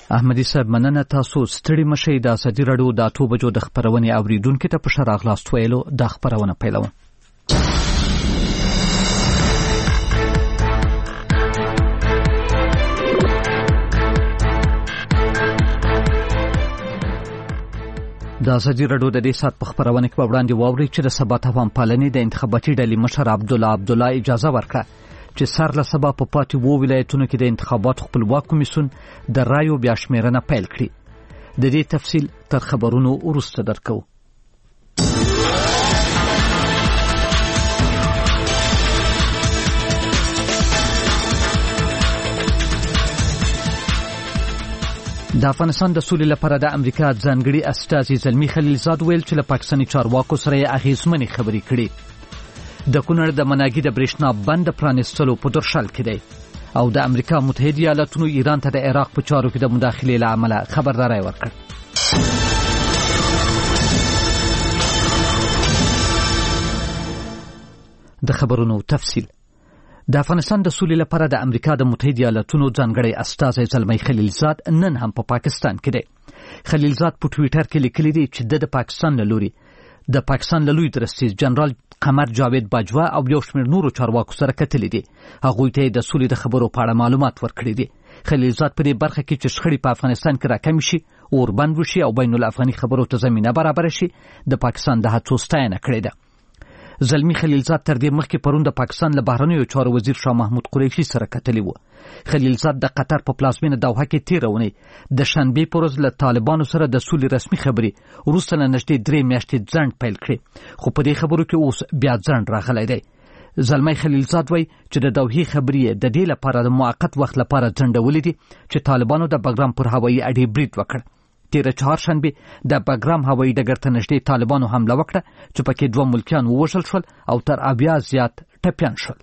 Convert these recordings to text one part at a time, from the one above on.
احمدي صاحب مننه. تاسو ستړي مشئ. د ازادي راډیو د 8 بجو د خبرونې اوریدونکو ته په ښه راغلاست ویلو د خبرونه پیلوم. د ازادي راډیو د دې سات په خبرونه کې وړاندې واوري چې د سبا تفاهم پالنې د انتخاباتي ډلې مشر عبدالله اجازه ورکړه چې سر له سبا په پاتې وو ولایتونو کې د انتخاباتو خپلواک کمیسیون د رایو بیا شمیرنه پیل کړي. د دې تفصیل تر خبرونو وروسته درکو. د افغانستان د سولې لپاره د امریکا ځانګړي استازي زلمی خلیلزاد ویل چې له پاکستاني چارواکو سره یې اغېزمنې خبرې کړي. د کونړ د مناګي د برېښنا بند پرانیستلو په درشل کې دی او د امریکا متحده ایالاتونو ایران ته د عراق په چارو کې د مداخلې له امله خبرداری ورکړ. د خبرونو تفصیل. د افغانستان د سولې لپاره د امریکا د متحده ایالاتونو ځانګړي استازی زلمی خلیلزاد نن هم په پاکستان کې دی. خلیلزاد په ټویټر کې لیکلي دی چې د پاکستان له لوري د پاکستان له لوی درستیز جنرال قمر جاوید باجوا او یو شمېر نورو چارواکو سره کتلي دي. هغوی ته د سولې د خبرو په اړه معلومات ورکړي دي. خلیلزاد په دې برخه کې چې شخړې په افغانستان کې راکم شي، اوربند وشي او بین الافغاني خبرو ته زمینه برابر شي، د پاکستان د هڅو ستاینه کړې ده. زلمی خلیلزاد تر دې مخکې پرون د پاکستان له بهرنیو چارو وزیر شاه محمود قریشي سره کتلی و. خلیلزاد د قطر په پلازمینه دوحه کې تیره اونۍ د شنبې په ورځ له طالبانو سره د سولې رسمي خبرې وروسته له نږدې 3 میاشتې ځنډ پیل کړی، خو په دې خبرو کې اوس بیا ځنډ راغلی دی. زلمی خلیلزاد وایي چې د دوحې خبرې د دې لپاره د موقت وخت لپاره ځنډولې دي چې طالبانو د بګرام پر هوایي اډې برید وکړ. تیره چهارشنبه د بګرام هوایي ډګر ته نږدې طالبانو حمله وکړه چې پکې 2 ملکیان ووژل شول او تر 80 زیات ټپیان شول.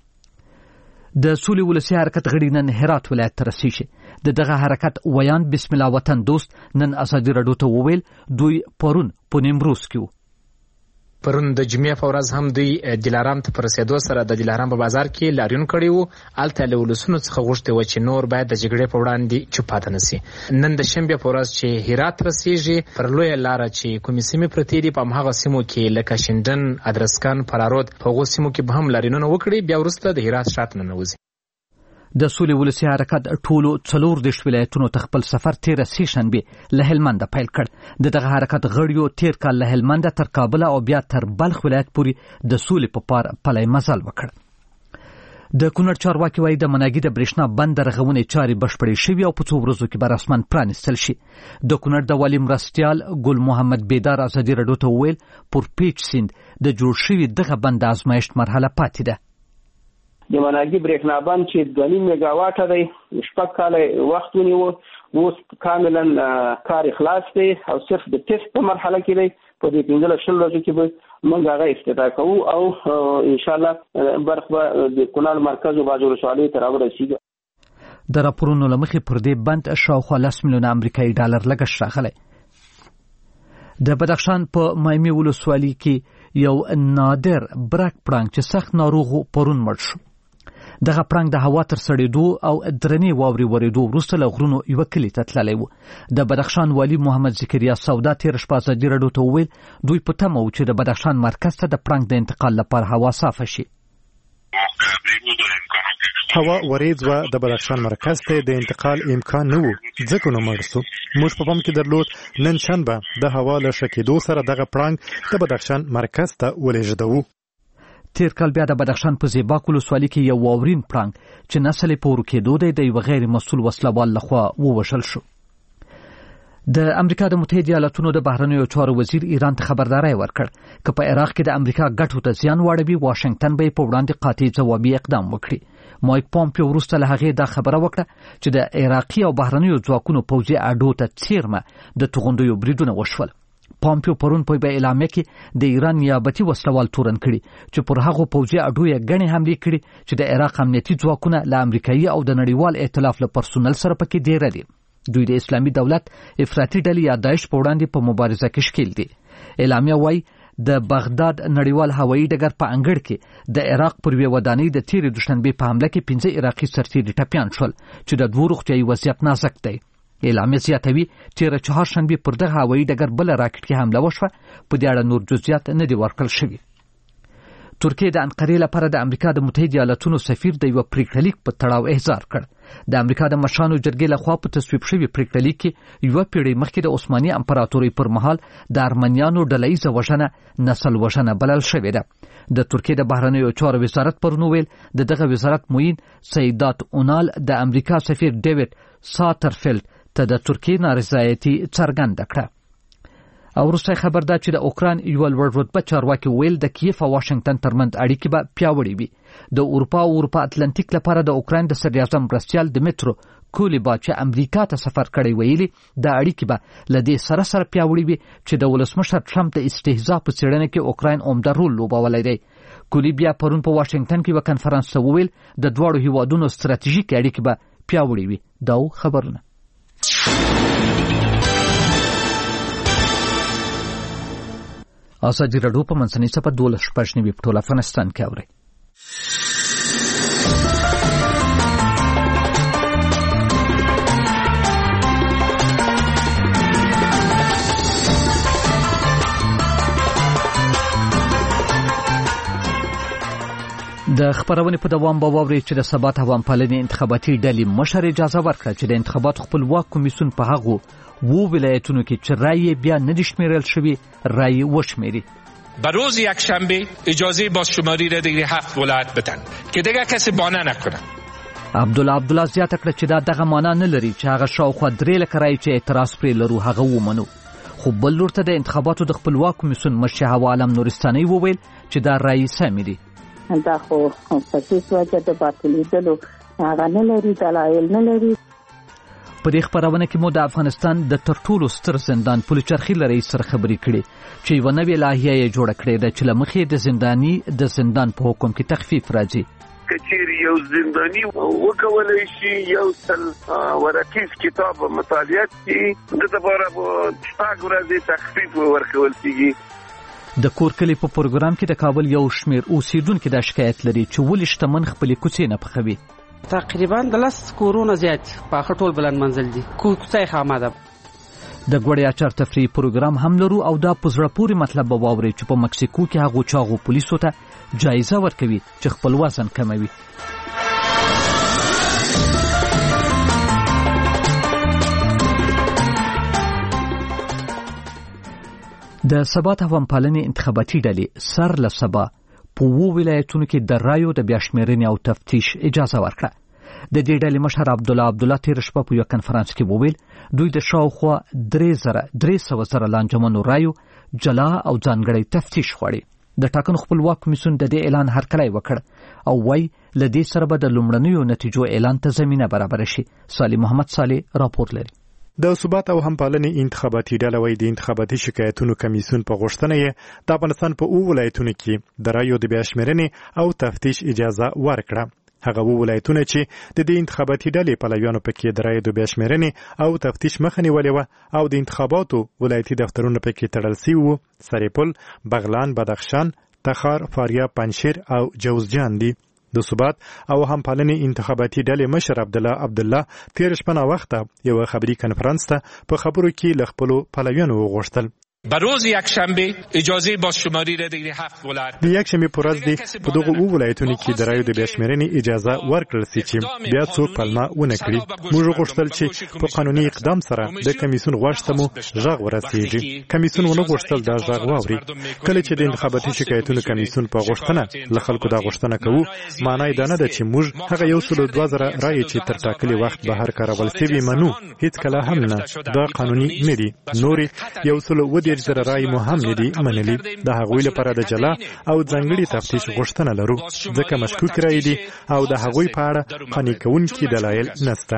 د سولې ولسي حرکت غړي نن هرات ولایت ته رسیږي. دغه حرکت ویان بسم الله وطن دوست نن ازادي راډیو ته وویل دوی پرون په نیمروز کې پرون د جمعې په ورځ هم دوی دلارام ته پر رسیدو سره د دلارام په بازار کې لاریون کړی وو. الته له ولسونو څخه غوښتي و چې نور باید د جګړې په وړاندې چوپ پاتې نشي. نن د شنبه په ورځ چې هرات رسیږي پر لوی لار چې کومې سیمې پرتې دي په هغه سیمو کې لکه شندن، ادرسکان، فرارود په هغو سیمو کې به هم لاریونونه وکړي. بیا وروسته د هرات شاته ننوځي. د سولې ولسي حرکت ټولو 14 ولایتونو ته خپل سفر تیره سې شنبه له هلمند پیل کړ. دغه حرکت غړیو تیر کال له هلمند تر کابل او بیا تر بلخ ولایت پورې د سولې په پار پلی مزل وکړ. د کونړ چارواکي وایي د مناګي د برېښنا بند رغونې چارې بشپړې شوي او په څو ورځو کې به رسماً پرانیستل شي. د کونړ د والي مرستیال ګل محمد بیدار ازادي راډیو ته وویل پر پیچ سیند د جوړ شوي دغه بند د ازمایښت مرحله پاتې ده. د مناګي برېښنا بند چې 2.5 میگاواټه دی 6 کاله وخت ونیو، اوس کاملا کار خلاص دی او صرف د ټیسټ په مرحله کې دی. په دې 15 ورځو کې به موږ هغه افتتاح کوو او ان شاء الله برخه د کونړ مرکز او باجوړ ولسوالۍ ته راورسیږي. د راپورونو له مخې پر دې بند شاوخوا 10 میلیونه امریکایي ډالر لګښت راغلی. د بدخشان په مایمي ولسوالۍ کې یو نادر برک پړانګ چې سخت ناروغ پرون مړ شو. دغه پړانګ د هوا تر سړېدو او درنې واورې ورېدو وروسته له غرونو یوه کلي ته تللی و. د بدخشان والي محمد ذکریا سودا تېره شپه ازادي راډیو ته وویل دوی په تمه و چې د بدخشان مرکز ته د پړانګ د انتقال لپاره هوا صافه شي. هوا وریځ و د بدخشان مرکز ته د انتقال امکان نه و، ځکه نو مړ شو. موږ په پام کې درلود نن شنبه د هوا له ښه کېدو سره دغه پړانګ د بدخشان مرکز ته ولېږدوو. تیر کال بیا د بدخشان په زیباک ولسوالۍ کې یو واورین پړانګ چې نسل یې په ورکېدو دی د یوه غیر مسؤل وسلوال لخوا ووژل شو. د امریکا د متحده ایالاتونو د بهرنیو چارو وزیر ایران ته خبرداری ورکړ که په عراق کې د امریکا ګټو ته زیان واړوي واشنګټن به په وړاندې قاطع ځوابي اقدام وکړي. مایک پومپیو وروسته له هغې دا خبره وکړه چې د عراقي او بهرنیو ځواکونو پوځي اډو ته څیرمه د توغندیو بریدونه وشول. پومپیو پرون په اعلامیه کې د ایران نیابتي وسلوال تورن کړي چې پر هغو پوځي اډو یې ګڼې حملې کړي چې د عراق امنیتي ځواکونه له امریکایي او د نړیوال ائتلاف له پرسونل سره پکې ډېره دي. دوی د اسلامي دولت افراطي ډلې یا داعش په وړاندې په مبارزه کې ښکیل دي. اعلامیه وایي د بغداد نړیوال هوایي ډګر په انګړ کې د عراق پر یوې ودانۍ د تېرې دوشنبې په حمله کې 15 عراقي سرتېري ټپیان شول چې د 2 روغتیایي وضعیت نازک دی. اعلامیه زیاتوي تېره چهارشنبې پر دغه هوایي ډګر بله راکټ کې حمله وشوه. په دې اړه نور جزئیات نه دي ورکړل شوي. ترکیه د انقرې لپاره د امریکا د متحده ایالاتونو سفیر د یو پریکړه لیک په تړاو احضار کړ. د امریکا د مشرانو جرګې لخوا په تصویب شوي پریکړه لیک کې یوه پیړۍ مخکې د عثماني امپراتورۍ پر مهال د ارمنیانو ډلهییزه وژنه نسل وژنه بلل شوې ده. د ترکیه د بهرنیو چارو وزارت پرون ویل د دغه وزارت معین سیدات اونال د امریکا سفیر ډیوډ ساترفیلد ته د ترکیه نارضایتي څرګنده کړه. او وروسته خبر ده چې د اوکراین یو لوړ رتبه چارواکي ویل د کیف او واشنگټن ترمنځ اړیکې به پیاوړې وي. د اروپا او اروپا اتلانتیک لپاره د اوکراین د صدر اعظم مرستیال دمیترو کولیبا چې امریکا ته سفر کړی ویلي د اړیکې به له دې سره پیاوړې وي چې د ولسمشر ټرمپ د استهزاء په څېړنه کې اوکراین عمده رول لوبولی دی. کولیبا پرون په واشنگټن کې یو کنفرانس ته وویل د دواړو هیوادونو ستراتیژیک اړیکې به پیاوړې وي. دا خبرونه ازادي راډیو په منځنۍ صفحه 12 په ټول افغانستان کې اوري. د خبرونې په دوام به واورئ چې د ثبات عوام پالنې انتخاباتي ډلې مشر اجازه ورکړه چې د انتخاباتو خپلواک کمیسیون په هغو و ولایتونو کې چې رای بیا نه دي شمیرل شوي رای وشمیري. بر روز یکشنبه اجازه بازشماری را دیگه 7 ولایت بدن که دیگه کسی بانه نکنه. عبدالله زیاته کړه چې دا دغه معنا نه لري چې هغه شاوخوا 3 لکه رای چې اعتراض پرې لرو هغه ومنو. خو بل لور ته د انتخاباتو د خپلواک کمیسیون مشر هوا عالم نورستاني وویل چې دا رای سمې دي. دا خو په څه وجه د باطلیدلو هغه نه لري دلایل نه لري. په دې خبرونه کې مو د افغانستان د تر ټولو ستر زندان پولیچرخي لري سره خبرې کړي چې یو نوې لایحه یې جوړه کړې ده چې لمخې د زنداني د زندان په حکم کې تخفیف راځي. کچېری یو زنداني وکولای شي یو سل ورقیز کتاب مطالعه کړي د لپاره په شپږ ورځې تخفیف ورکول کیږي. د کورکلی په پروګرام کې د کابل یو شمیر اوسیدونکو د شکایت لري چې ولې شتمن خپل کوڅې نه پخوي. تقریبا د 10 کورونه زیات په خټول بلند منزل دي کوڅه خامده. د ګوړې اچار تفریح پروګرام هم لرو او دا په زړه پورې مطلب به واورئ چې په مکسیکو کې هغو چاغو پولیسو ته جایزه ورکوي چې خپل وزن کموي. د ثبات عوام پالنې انتخاباتي ډلې سر له سبا په 2 ولایتونو کې د رایو د بیاشمیرنې او تفتیش اجازه ورکړه. د دې ډلې مشر عبدالله تېره شپه په یو کنفرانس کې وویل دوی د شاوخوا 300 زره لانجمنو رایو جلا او ځانګړی تفتیش غواړي. د ټاکنو خپلواک کمیسیون د دې اعلان هرکلی وکړ او وایي له دې سره به د لومړنیو نتیجو اعلان ته زمینه برابره شي. صالح محمد صالح راپور لري. د ثبات او همپالنې انتخاباتي ډله وایي د انتخاباتي شکایتونو کمیسیون په غوښتنه یې د افغانستان په 2 ولایتونو کې د رایو د بیاشمیرنې او تفتیش اجازه ورکړه. هغه 2 ولایتونه چې د دې انتخاباتي ډلې پلویانو پکې د رایو د بیاشمیرنې او تفتیش مخه نیولې وه او د انتخاباتو ولایتي دفترونه پکې تړل شوي وو سرپل، بغلان، بدخشان، تخار، فاریاب، پنجشیر او جوزجان دي. د ثبات او همپالنې انتخاباتي ډلې مشر عبدالله تېره شپه ناوخته یو خبري کنفرانس ته په خبرو کې له خپلو پلویانو وغوښتل بر روز یکشنبه اجازه بازشماری را دیگه 7 ولایت د یکشنبه پر ورځ دی په دغه 2 ولایتونو کې د رایو د بیاشمیرنې اجازه ورکړل شي چې بیا څوک پلمه ونه کړي. موږ غوښتل چې په قانوني اقدام سره د کمیسیون غوښتنه مو غږ ورسیږي. کمیسیون ونه غوښتل دا غږ واوري. کله چې د انتخاباتي شکایتونو کمیسیون په غوښتنه له خلکو دا غوښتنه کوو معنی دا نه ده چې موږ هغه 102,000 رایې چې تر ټاکلي وخت بهر کارول شوي منو. هیڅ کله هم نه. دا قانوني نه دي. نورې 110,000 رای مو هم نه دي منلي. د هغوی لپاره د جلا او ځانګړي تفتیش غوښتنه لرو ځکه مشکوک رای دي او د هغوی په اړه قانع کوونکي دلایل نشته.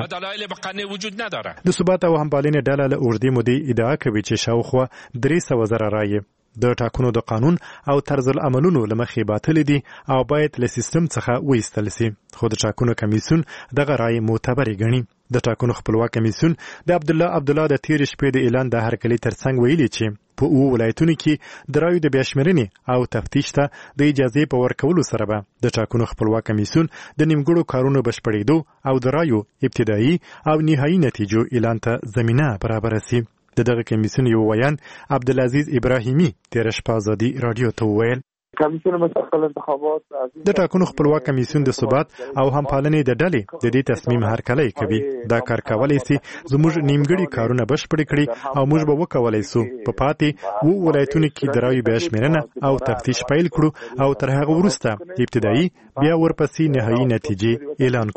د ثبات او همپالنې ډله له اوږدې مودې ادعا کوي چې شاوخوا 300,000 رای د ټاکنو د قانون او طرز العملونو له مخې باطل دي او باید له سیستم څخه وایستل شي. خو د ټاکنو کمیسیون دغه رای معتبر ګڼي. د ټاکنو خپلواک کمیسیون د عبدالله د تېرې شپې د اعلان د هرکلي ترڅنګ ویلي چې په ولایتونو کې د رایو د بیاشمېرنې او تفتیش ته د اجازې په ورکولو سره به د ټاکنو خپلواک کمیسیون د نیمګړو کارونو بشپړېدو او د رایو ابتدایي او نهایي نتیجو اعلان ته زمینه برابره سي. دغه کمیسیون یو ویان عبدالعزیز ابراهیمی تیر شپه ازادي رادیو ته وویل کمیسیون مستقل انتخابات د ټاکنو خپلواک کمیسیون د ثبات او همپالنې د ډلې د دې تصمیم هرکلی کوي. دا کار کولی سي زموږ نیمګړي کارونه بشپړ کړي او موږ به وکولای سو په پاتې ولایتونو کې د رایو بیاشمېرنه او تفتیش پیل کړو او تر هغه وروسته ابتدایي بیا ورپسې نهایي نتیجې اعلان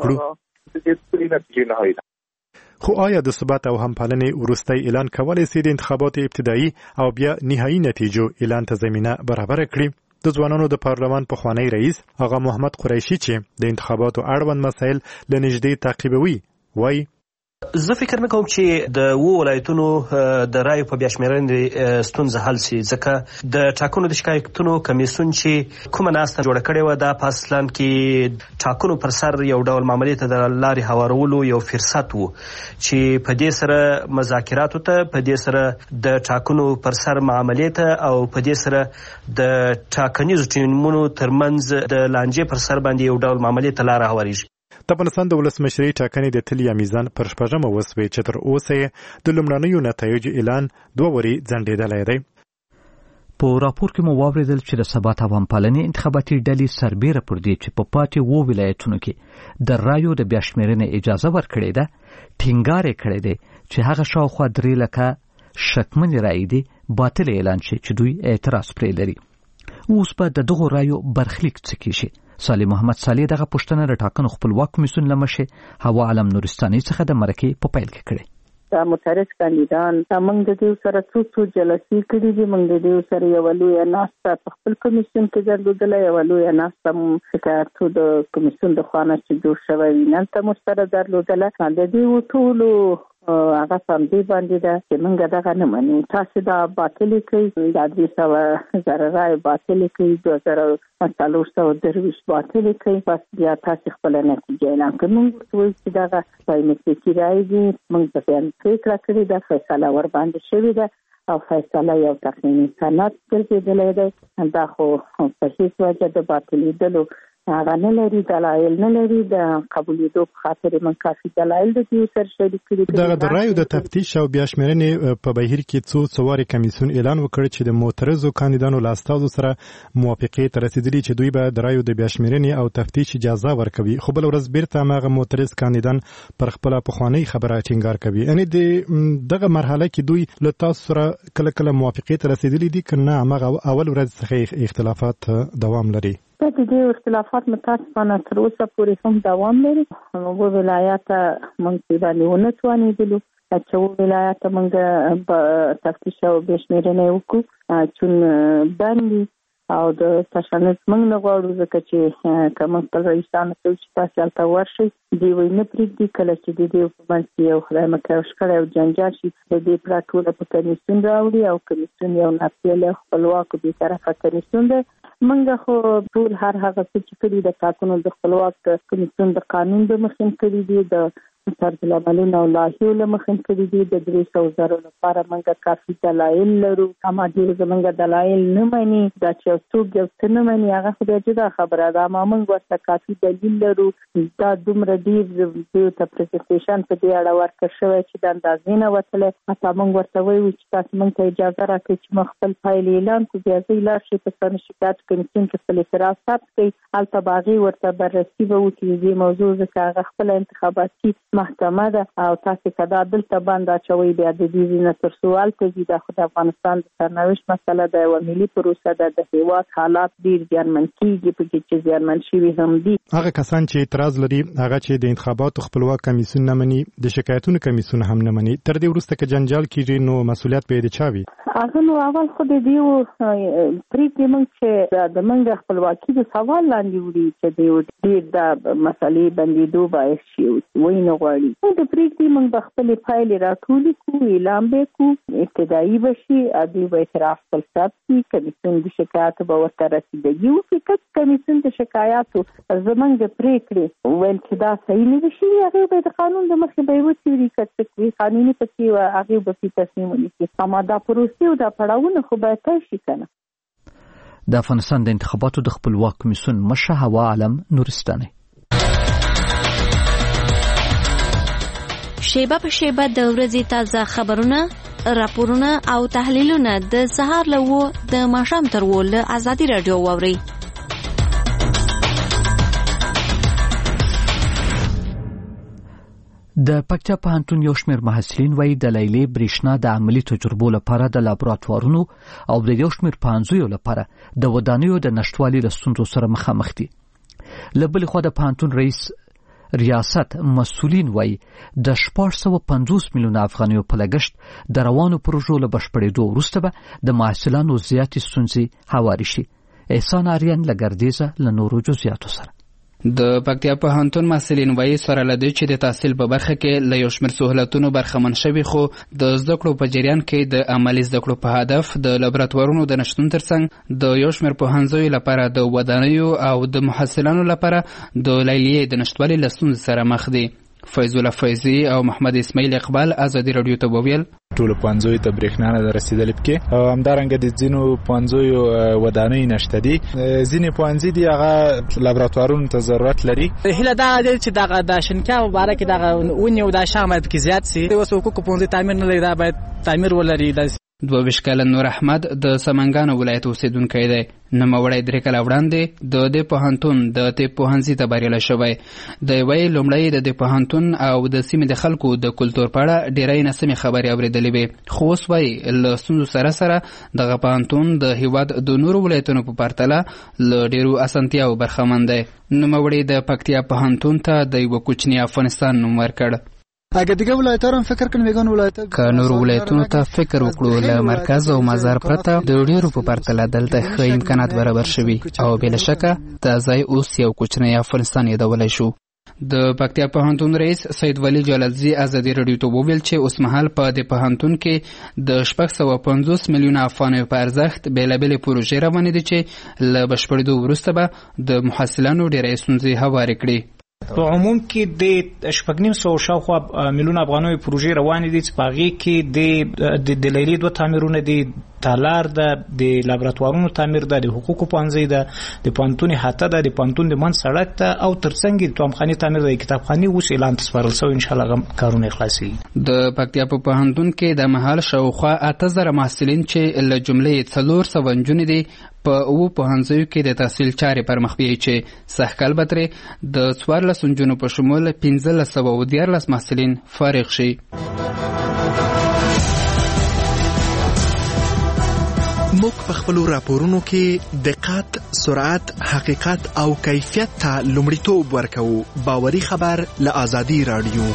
کړو. خو آیا د ثبات او همپالنې وروستی اعلان کولی سي د انتخاباتو ابتدایي او بیا نهایي نتیجو اعلان ته زمینه برابره کړي؟ د ځوانانو د پارلمان پخوانی رئیس آغا محمد قریشي چې د انتخاباتو اړوند مسایل له نږدې تعقیبوي وایي زه فکر نه کوم چې د ولایتونو د رایو په بیاشمېرنې ستونزه حل شي، ځکه د ټاکنو د شکایتونو کمیسیون چې کومه ناسته جوړه کړې وه دا په اصلاً کې ټاکنو پر سر یو ډول معاملې ته د لارې هوارولو یو فرصت و چې په دې سره مذاکراتو ته، په دې سره د ټاکنو پر سر معاملې ته او په دې سره د ټاکنیزو ټیمونو ترمنځ د لانجې پر سر باندې یو ډول معاملې ته لاره هواریږي. د افغانستان د ولسمشرۍ ټاکنې د تلیا میزان پر 6 وسوې چې تر اوسه د لومړنیو نتایجو اعلان 2 وري ځنډېدلی دی. په راپور کې مو واوریدل چې د ثبات او همپالنې انتخاباتي ډلې سربیره پر دې چې په پاتې ولایتونو کې د رایو د بیاشمېرنې اجازه ورکړې ده ټینګار یې کړی دی چې هغه شاوخوا 3 لکه شکمنې رایې دي باطل اعلان شي چې دوی اعتراض پرې لري. اوس به د دغو رایو برخلیک څه کیږي؟ صالح محمد صالح دغه پوښتنه د ټاکنو خپلواک کمیسیون له مشرې هوا علم نورستاني څخه د مرکې په پیل کې کړې. دا متحرک کاندیدان موږ د دې سره څو جلسې کړې دي. موږ د دې سره یو لوی ناسته په خپل کمیسیون کې درلودله، یو لوی ناسته شکایتو د کمیسیون د خوا نه چې جوړ شوی نن ته مو سره درلودله. د دې ټولو هغه سم دی باندې ده چې موږ دغه نه منو. تاسو دا باطل کړئ، دا 300,000 رای باطل کړئ، 2,430 باطل کړئ، بس بیا تاسو خپل نتیجه اعلان کړئ. موږ وایو چې دغه پایمسي رای دي موږ په ځان فکر کړی دا فیصله ور باندې شوې ده او فیصله یو تقنیني سند ګرځېدلی دی. دا خو په هیڅ وجه د باطلېدلو هغه نه لري، دلایل نه لري. د قبولېدو په خاطر من کافي دلایل د دې سره شریک کړي. دغه د رایو د تفتیش او بیاشمېرنې په بهیر کې څو څوارې کمیسیون اعلان وکړ چې د معترضو کاندیدانو له استازو سره موافقې ته رسېدلي چې دوی به د رایو د بیاشمېرنې او تفتیش اجازه ورکوي، خو بل ورځ بیرته هماغه معترض کاندیدان پر خپله پخوانۍ خبره ټینګار کوي. یعنې د دغه مرحله کې دوی له تاسو سره کله کله موافقې ته رسېدلي دي که نه هماغه اول ورځ څخه اختلافات دوام لري؟ د دې اختلافات متاسفانه تر اوسه پورې هم دوام لري. و ولایت موږ باندې ونه توانېدلو چې ولایت موږ په تفتیش او بیاشمېرنه وکړو چون باندې او د تشنج موږ نه غواړو ځکه چې کوم خپل رئیسانو ته چې تاسو هلته ورشئ دی وایي نه پرېږدي کله چې د دې په منځ کې یو خدای مکړه شخړه او جنجال شي د دې پراټوله په کمیسیون راوړي او کمیسیون یو ناپېله خپلواک بې طرفه کمیسیون دی. موږ خو ټول هر هغه څه چې کړي د ټاکنو د خپلواک کمیسیون د قانون د مخې کړي دي، د طرز العملونو او لایحو له مخې کړي دي. د 300,000 لپاره موږ کافي دلایل لرو. اما ډېر زموږ دلایل نه مني، دا چې څوک یو څه نه مني هغه خو بیا جدا خبره ده. اما موږ ورته کافي دلیل لرو. دا دومره ډېر ته پریزنټیشن په دې اړه ورکړ شوی چې د اندازې نه وتلی. حتی موږ ورته وایو چې تاسو موږ ته اجازه راکړئ چې موږ خپل پایلې اعلان کړو، بیا ځئ لاړ شئ په سن شکایت کمیسیون کې خپل اعتراض ثبت کړئ. هلته به هغې ورته بررسي به وکړي د دې موضوع، ځکه هغه خپله انتخاباتي محکمه ده او تاسو که دا دلته بند اچوئ بیا د دې نه تر څو هلته ځي. دا خو د افغانستان د سرنوشت مسله ده، یوه ملي پروسه ده. د هېواد حالات ډېر زیانمن کېږي، په کې چې زیانمن شوي هم دي. هغه کسان چې اعتراض لري هغه چې د انتخاباتو خپلواک کمیسیون نه مني، د شکایتونو کمیسیون هم نه مني، تر دې وروسته که جنجال کېږي نو مسؤلیت به یې د چا وي؟ هغه نو اول خو د دې پرېږدي موږ چې د موږ خپلواکي د سوال لاندې وړي چې د ډېر د مسلې بندېدو باعث شي. وایي نه غواړي. د پریکړې موږ به خپلې پایلې راټولې کړو، اعلان به کړو، ابتدایي به شي، دوی به اعتراف خپل ثبت کړي، کمیسیون د شکایاتو به ورته رسیدګي وکړي. که کمیسیون د شکایاتو زموږ د پریکړې وویل چې دا صحیح نه دي شوي، هغې به د قانون د مخې به یې وڅېړي، که څه کوي قانوني پکې هغې به پرې تصمیم ونیسي. اما دا پروسې او دا پړاوونه خو باید طی شي که نه. د افغانستان د انتخاباتو د خپلواک کمیسیون مشره حوا عالم نورستاني شیبه په شیبه د ورځې تازه خبرونه، راپورونه او تحلیلونه د سهار له 9 د ماښام تر 10 له ازادي رادیو واورئ. د پکتیا پوهنتون یو شمېر محصلین وایي د لیلې برېښنا د عملي تجربو لپاره د لابراتوارونو او د یو شمېر پوهنځیو لپاره د ودانیو د نشتوالي له ستونزو سره مخامخ دي. له بلې خوا د پوهنتون رئیس ریاست مسؤلین وایي د 450 میلیونه افغانیو په لګښت د روانو پروژو له بشپړېدو وروسته به د محصلانو زیاتې ستونزې هواري شي. احسان آریان له ګردیزه له نورو جزئیاتو سره. د پکتیا پوهنتون محصلین وایي سره لدی چې د تحصیل په برخه کې له یو شمېر سهولتونو برخمن شوي، خو د زده کړو په جریان کې د عملي زده کړو په هدف د لابراتوارونو د نشتون ترڅنګ د یو شمېر پوهنځیو لپاره د ودانیو او د محصلانو لپاره د لیلیې د نشتوالي له ستونزې سره مخ دي. فیض الله فیضي او محمد اسماعیل اقبال ازادي رادیو ته وویل ټول پوهنځیو ته برېښنا نه رسیدلې پکې، او همدارنګه د ځینو پوهنځیو ودانۍ نشته دي. ځینې پوهنځي دي هغه لابراتوارونو ته ضرورت لري. هیله دا ده چې دغه د شنکا مبارک دغه ونی او د شامت کې زیات سي. اوس حقوق پوهنځي تعمیر نه لري، دا باید تعمیر ولري. 22 کاله نور احمد د سمنګانو ولایت اوسیدونکی دی. نوموړی 3 کاله وړاندې د دې پوهنتون د طب پوهنځي ته بریالی شوی. د یوې لومړی د دې پوهنتون او د سیمې د خلکو د کلتور په اړه ډېری ناسمې خبرې اورېدلې وې، خو اوس وایي له ستونزو سره سره دغه پوهنتون د هېواد د نورو ولایتونو په پرتله له ډېرو اسانتیاوو برخمن دی. نوموړی د پکتیا پوهنتون ته د یوه کوچني افغانستان نوم ورکړ. که نور ولایتونو ته فکر وکړو، له مرکز او مزار پرته د ډیرو په پرتله دلته ښه امکانات برابر شوي او بلا شکه دا ځای اوس یو کوچنی افغانستان یادولی شو. د پکتیا پوهنتون رئیس سید ولی جلالزی ازادي رادیو ته وویل چې اوس مهال په دې پوهنتون کې د 650 میلیونه افغانیو په ارزښت بېلابېلې پروژې روانې دي چې له بشپړېدو وروسته به د محصلانو ډېرې ستونزې هوارې کړي. په عموم کې د 950 شاوخوا میلیونه افغانیو پروژې روانې دي چې په هغې کې د لیلې 2 تعمیرونه دي، تالار ده، د لابراتوارونو تعمیر ده، د حقوقو پوهنځی ده، د پوهنتون احاطه ده، د پوهنتون د منځ سړک ده، او ترڅنګ د توامخانې تعمیر ده. کتابخانې اوس اعلان ته سپارل شوی، انشاءالله کارونه خلاصېږي. د پکتیا په پوهنتون کې د مهال شاوخوا 8000 محصلین چې له جملې 400 نجونې دي په 9 پوهنځیو کې د تحصیل چارې پر مخ بیایي چې سږکال به ترې د 14 نجونو په شمول 1514 محصلین فارغ شي. موږ په خپلو راپورونو کې دقت، سرعت، حقیقت او کیفیت ته لومړیتوب ورکوو. باوري خبر له ازادي رادیو.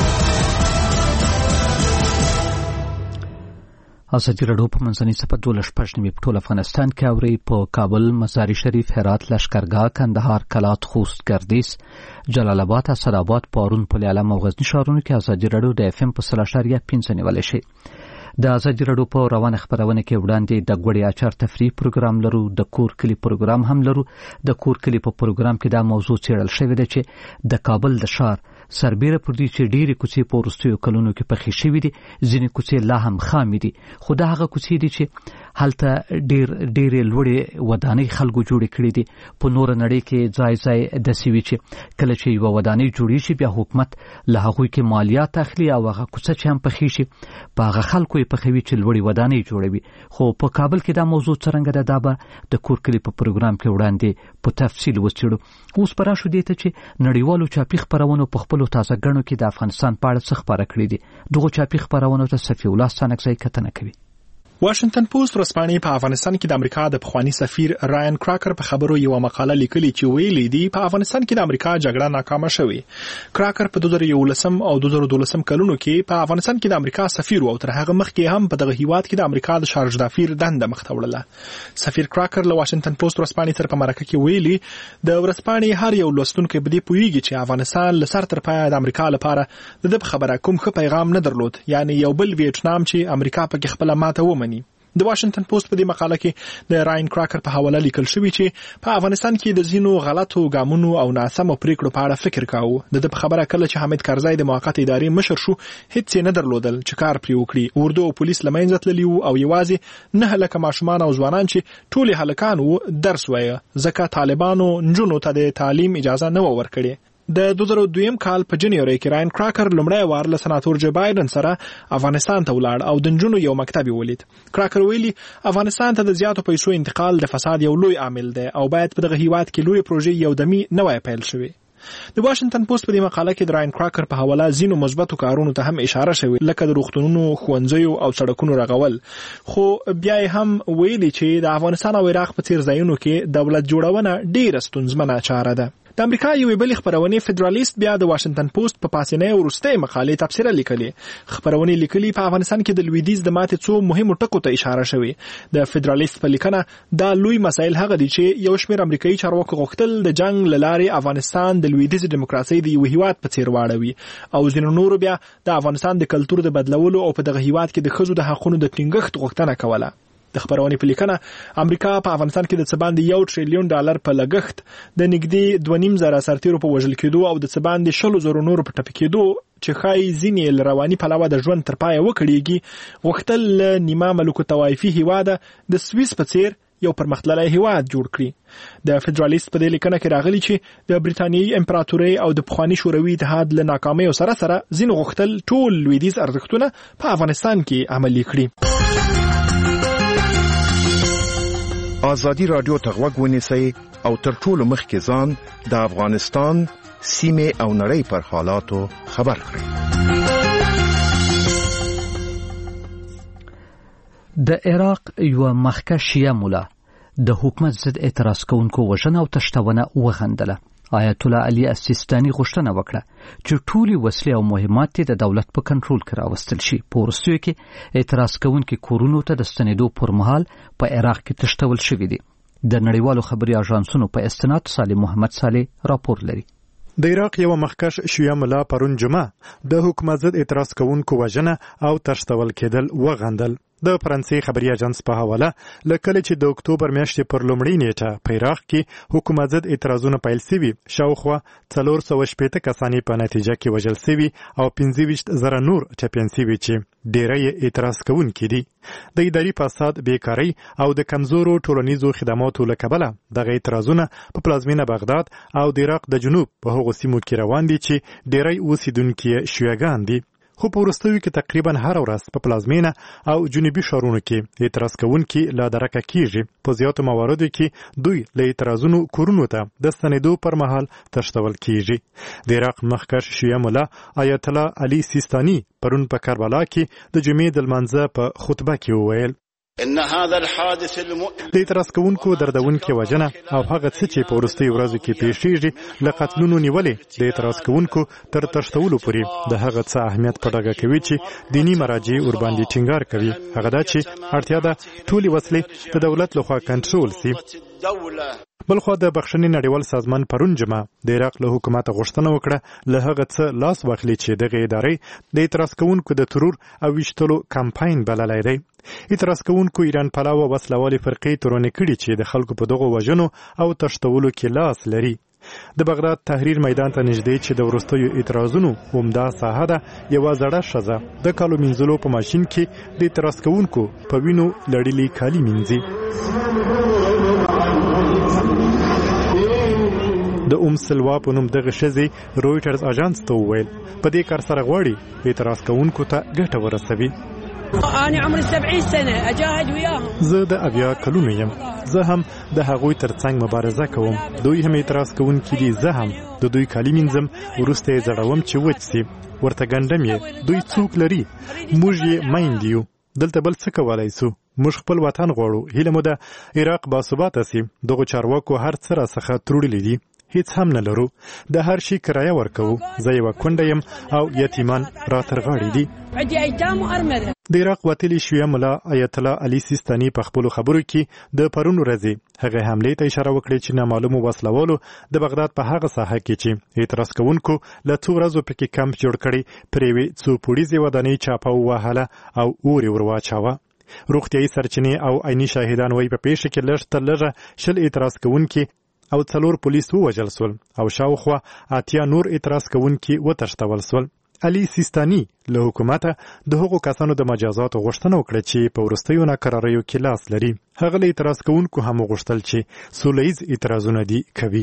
ازادي رادیو په منځنۍ صفحه 12 په ټول افغانستان کې اوري. په کابل، مزار شریف، هرات، لشکرګاه، کندهار، کلات، خوست، ګردیز، جلال آباد، اسداباد، پارون، پل علم او غزنی ښارونو کې ازادي رادیو د FM په 3.5 نیولای شي. د ازادي رادیو په روانه خبرونه کې وړاندې د ګوړې اچار تفریح پروګرام لرو، د کور کلی پروګرام هم لرو. د کور کلی په پروګرام کې دا موضوع څېړل شوې ده چې د کابل د ښار سربیره پر دې چې ډېرې کوڅې په وروستیو کلونو کې پخې شوي دي، ځینې کوڅې لا هم خامې دي، خو دا هغه کوڅې دي چې هلته ډېرې لوړې ودانۍ خلکو جوړې کړې دي. په نوره نړۍ کې ځای داسې وي چې کله چې یوه ودانۍ جوړې شي، بیا حکومت له هغوی کې مالیات اخلي او هغه کوڅه چې هم پخې شي په هغه خلکو یې پخوي چې لوړې ودانۍ جوړوي. خو په کابل کې دا موضوع څرنګه ده، دا به د کور کلي په پروګرام کې وړاندې په تفصیل وڅېړو. اوس به راشو دې ته چې نړیوالو چاپي خپرونو په خپلو تازه ګڼو کې د افغانستان په اړه څه خپاره کړي دي. دغو چاپي خپرونو ته صفي الله ستانکزی کتنه کوي. واشنگټن پوسټ ورځپاڼې په افغانستان کې د امریکا د پخوانی سفیر راین کراکر په خبرو یو مقاله لیکلې چې ویلي دي په افغانستان کې د امریکا جګړه ناکامه شوې. کراکر په 2011 او 2012 کلونو کې په افغانستان کې د امریکا سفیر او تر هغه مخکې هم په دغه هیواد کې د امریکا د شارج دافیر دنده مخ ته وړله. سفیر کراکر له واشنگټن پوسټ ورځپاڼې سره په مرکه کې ویلي د ورځپاڼې هر یو لوستونکی په دې پوهیږي چې افغانستان له سر تر پایه د امریکا لپاره د دې خبره کوم ښه پیغام نه درلود، یعنی یو بل ویتنام چې امریکا پکې خپل ماته ومني. د واشنگټن پوسټ په دې مقاله کې د راین کراکر په حواله لیکل شوی چې په افغانستان کې د ځینو غلطو ګامونو او ناسمو پریکړو په اړه فکر کاوه. د خبره کله چې حامد کرزی د موقت ادارې مشر شو هیڅ نه درلودل چې کار پرې وکړي. اردو او پولیس لمنځه تللي او یوازې 9 لکه ماشومان او ځوانان چې ټول هلکان وو درس وایه، ځکه طالبانو نجونو ته د تعلیم اجازه نه ورکړي. د 2002 کال په جنوري کې راین کراکر لومړی وار له سناتور جو بایدن سره افغانستان ته ولاړ او د نجونو یو مکتب ولید. کراکر ویلي افغانستان ته د زیاتو پیسو انتقال د فساد یو لوی عامل دی او باید په دغه هیواد کې لوی پروژې یو دمي نوې پیل شوي. د واشنگټن پوسټ په دې مقاله کې د راین کراکر په حواله ځینو مثبتو کارونو ته هم اشاره شوې، لکه د روغتونونو، ښوونځیو او سړکونو رغول. خو بیا هم ویلي چې د افغانستان او عراق په څیر ځایونو کې دولت جوړونه ډیره ستونزمنه چاره ده. د امریکا یوې بلې خبرونې فدرالیست بیا د واشنگټن پوسټ په پاسنۍ وروستۍ مقالې تفسیر لیکلې. خبرونې لیکلي په افغانستان کې د لویدیځ د ماتې څو مهمو ټکو ته اشاره شوې. د فدرالیست په لیکنه دا لوی مسایل هغه دي چې یو شمېر امریکایي چارواکو غوښتل د جنگ له لارې افغانستان د لویدیځ دیموکراسي د یو هیواد په څیر واړوي او ځینو نورو بیا د افغانستان د کلتور د بدلولو او په دغه هیواد کې د ښځو د حقوقو د ټینګښت غوښتنه کوله. د خبرونې په لیکنه امریکا په افغانستان کې د څه باندې $1 تریلیون په لګښت د نږدې 2.5 سرتیرو په وژل کېدو او د څه باندې 100,000 نورو په ټپي کېدو چې خای ځینې رواني پلوه د ژوند تر پایه وکړيږي غوښتل نیمه ملوک توایفي هیواد د سویس په څیر یو پرمختللی هیواد جوړ کړي. د فدرالیست په دې لیکنه کې راغلي چې د برېټانیې امپراتورۍ او د پخوانی شوروي اتحاد له ناکامۍ سره ځینې غوښتل ټول لویدیځ ارزښتونه په افغانستان کې عملي کړي. آزادی رادیو ته غوږ ونیسئ او تر ټولو مخکې ځان د افغانستان سیمې او نړۍ پر حالاتو خبر کړئ. د عراق یو مخکښ شیعه مولا د حکومت ضد اعتراض کوونکو وژنه او تشتونه وغندله. آیت الله علي السیستاني غوښتنه وکړه چې ټولي وسلې او مهمات د دولت په کنټرول کې راوستل شي. په وروستیو کې اعتراض کوونکي کورونو ته د ستنېدو پر مهال په عراق کې تشتول شوي دي. د نړیوالو خبري اژانسونو په استناد صالح محمد صالح راپور لري. د عراق یو مخکښ شیعه ملا پرون جمعه د حکومت ضد اعتراض کوونکو وژنه او تشتول کېدل وغندل. د فرانسې خبري اژانس په حواله لکه چې د اکتوبر میاشتې پر لومړۍ نیټه په عراق کې حکومت ضد اعتراضونه پیل شوي، شاوخوا 480 کسان په نتیجه کې وژل شوي او 25,000 نور ټپیان شوي چې ډېری اعتراض کوونکي دي. د اداري فساد، بیکارۍ او د کمزورو ټولنیزو خدماتو له کبله دغه اعتراضونه په پلازمینه بغداد او د عراق د جنوب په هغو سیمو کې روان دي چې ډېری اوسیدونکي شیعهګان دي. خو په وروستیو کې تقریبا هر ورځ په پلازمینه او جنوبي ښارونو کې اعتراض کوونکي لا درکه کیږي. په زیاتو مواردو کې دوی له اعتراضونو کورونو ته د ستنېدو پر مهال تشتول کیږي. د عراق مخکښ شیعه مولا آیت الله علي سیستاني پرون په کربلا کې د جمعې د لمانځه په خطبه کې وویل د اعتراض کوونکو دردونکې وژنه او هغه څه چې په وروستیو ورځو کې پیښیږي له قتلونو نیولې د اعتراض کوونکو تر تښتولو پورې د هغه څه اهمیت په ډاګه کوي چې دیني مراجع ورباندې ټینګار کوي. هغه دا چې اړتیا ده ټولې وسلې د دولت لخوا کنټرول شي. بلخوا د بخښنې نړیوال سازمان پرون جمعه د عراق له حکومت غوښتنه وکړه له هغه څه لاس واخلي چې دغه ادارې د اعتراض کوونکو د ترور او ویشتلو کمپاین بللی دی. اعتراض کوونکو ایران پلوه وسلوالې فرقې تورنې کړي چې د خلکو په دغو وژنو او تښتولو کې لاس لري. د بغداد تحریر میدان ته نږدې چې د وروستیو اعتراضونو عمده ساحه ده، یوه زړه ښځه د کالو مینځلو په ماشین کې د اعتراض کوونکو په وینو لړلي کالي مینځي. د سلوا په نوم دغه ښځې رویټرز اژانس ته وویل په دې کار سره غواړي اعتراض کوونکو ته ګټه ورسوي. أنا عمري 70 سنة أجاهد وياهم. زه د 70 کلونو یم. زه هم د هغوی ترڅنګ مبارزه کوم. دوی هم اعتراض کوونکي دي، زه هم د دوی کالي مینځم، وروسته یې زړوم چې وچ سي. ورته ګنډم یې. دوی څوک لري؟ موږ یې میندې یو. دلته بل څه کولای سو؟ موږ خپل وطن غواړو. هیله مو ده عراق باثباته سي. دغه چارواکو هر څه راڅخه تروړلي دي، هیڅ هم نه لرو. د هر شي کرایه ورکوو. زه یوه کونډه یم او یتیمان راترغاړي دي. د عراق وتلي شیعه ملا آیت الله علي سیستاني په خپلو خبرو کې د پرون ورځې هغې حملې ته اشاره وکړې چې نامعلومو وسلوالو د بغداد په هغه ساحه کې چې اعتراض کوونکو له څو ورځو پکې کمپ جوړ کړی پر یوې څو پوړیزې ودانۍ چاپه ووهله او اور یې ور واچاوه. روغتیایي سرچینې او عیني شاهدان وایي په پیښه کې لږ تر لږه 10 اعتراض کوونکي او 4 پولیس ووژل سول او شاوخوا 80 نور اعتراض کوونکي وتښتول سول. علي سیستاني له حکومته د هغو کسانو د مجازاتو غوښتنه وکړه چې په وروستیو ناکراریو کې لاس لري. هغه له اعتراض کوونکو هم وغوښتل چې سوله ییز اعتراضونه دي کوي.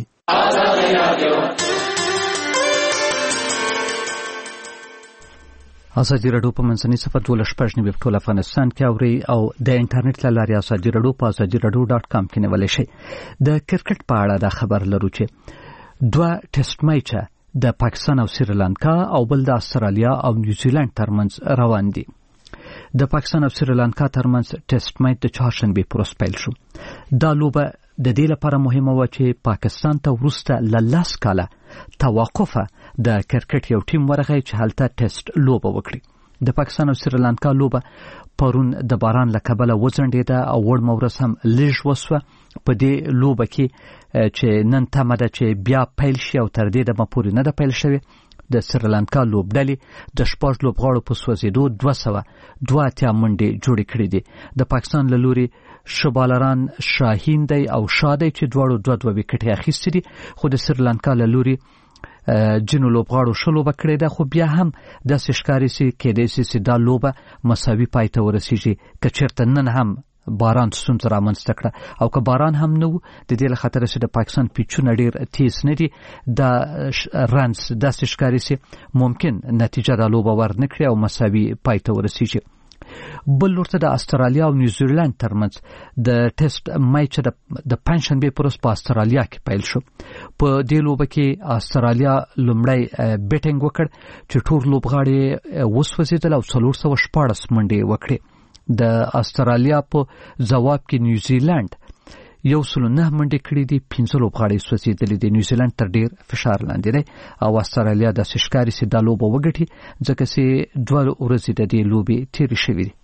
ازادي راډیو په منځني صفحه 12 په ټول افغانستان کې اوري او د انټرنیټ له لارې ازادي راډیو په azadieradio.com کې نیولای شئ. د کرکټ په اړه دا خبر لرو چې 2 ټیسټ میچ د پاکستان او سریلانکا او بل د استرالیا او نیوزیلند ترمنځ روان دي. د پاکستان او سریلانکا ترمنځ ټیسټ میچ د چهارشنبه پر ورځ پیل شو. دا لوبه د دې لپاره مهمه و چې پاکستان ته وروسته له 10 کاله توقفه د کرکټ یو ټیم ورغی چې هلته ټیسټ لوبه وکړي. د پاکستان او سریلانکا لوبه پرون د باران له کبله وځنډېده او وړ مورس هم لږ وسوه. په دې لوبه کې چې نن تمه ده چې بیا پیل شي او تر دې دمه پورې نه ده پیل شوی. د سریلانکا لوبډلې د 6 لوبغاړو په سوځېدو 282 منډې جوړې کړې دي. د پاکستان له لوري شبالران شاهین دی او شادی چې دواړو 2 وکټې اخیستې دي، خو د سریلانکا له لوري جنو لوبغاړو شلوبه کړې ده. خو بیا هم داسې ښکاري کېدای شي چې دا لوبه مساوي پای ته ورسیږي که چېرته نن هم باران ستونزه رامنځته کړه او که باران هم نه و د دې له خطره چې د پاکستان پیچونه ډېر تیز نه دي، دا رنز داسې ښکاري چې ممکن نتیجه دا لوبه ورنه کړي او مساوي پای ته ورسیږي. بل ورته د استرالیا او نیوزیلند ترمنځ د ټیسټ میچ د پنځشنبه پر ورځ په استرالیا کې پیل شو. په دې لوبه کې استرالیا لومړی بیټینګ وکړ چې ټول لوبغاړي وسوځېدل او 414 منډې وکړې. د استرالیا په ځواب کې نیوزیلند 109 منډې کړې دي، 15 لوبغاړي سوځېدلي دي. نیوزیلند تر ډېر فشار لاندې دی او استرالیا داسې ښکاري چې دا لوبه وګټي ځکه چې 2 ورځې د دې لوبې تېرې شوې دي.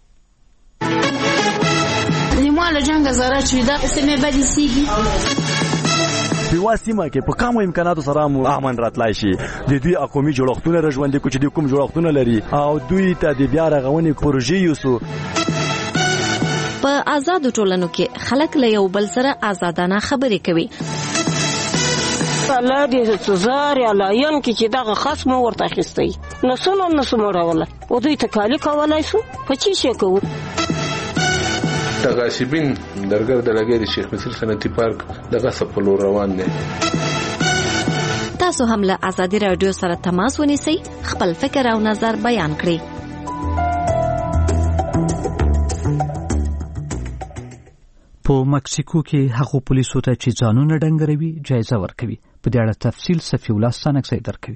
لیمواله جنګ زاره چې دا سیمه بدې سیږي په سیمه کې په کومو امکاناتو سره مو امن راتلای شي. د دوی قومي جوړښتونه رژوندې کوي چې د کوم جوړښتونه لري او دوی ته د بیا رغونې پروژې یوسو. په آزادو ټولنو کې خلک له یو بل سره آزادانه خبرې کوي. الله دې سزار یا لاین کې چې دغه خاص مو ورته اخیستی نو څنګه نسو موروله او دوی ته کالی کولای شو په چی شي کوو. تغاسبین درګر د لګي د شیخ مصر صنعتي پارک دغه سپلو روان دي. تاسو هم له ازادي رادیو سره تماس ونیسئ، خپل فکر او نظر بیان کړئ. په مکسیکو کې هغو پولیسو ته چې ځانونه ډنګروي جایزه ورکوي. په دې اړه تفصیل صفی الله ستانکزی درکوي.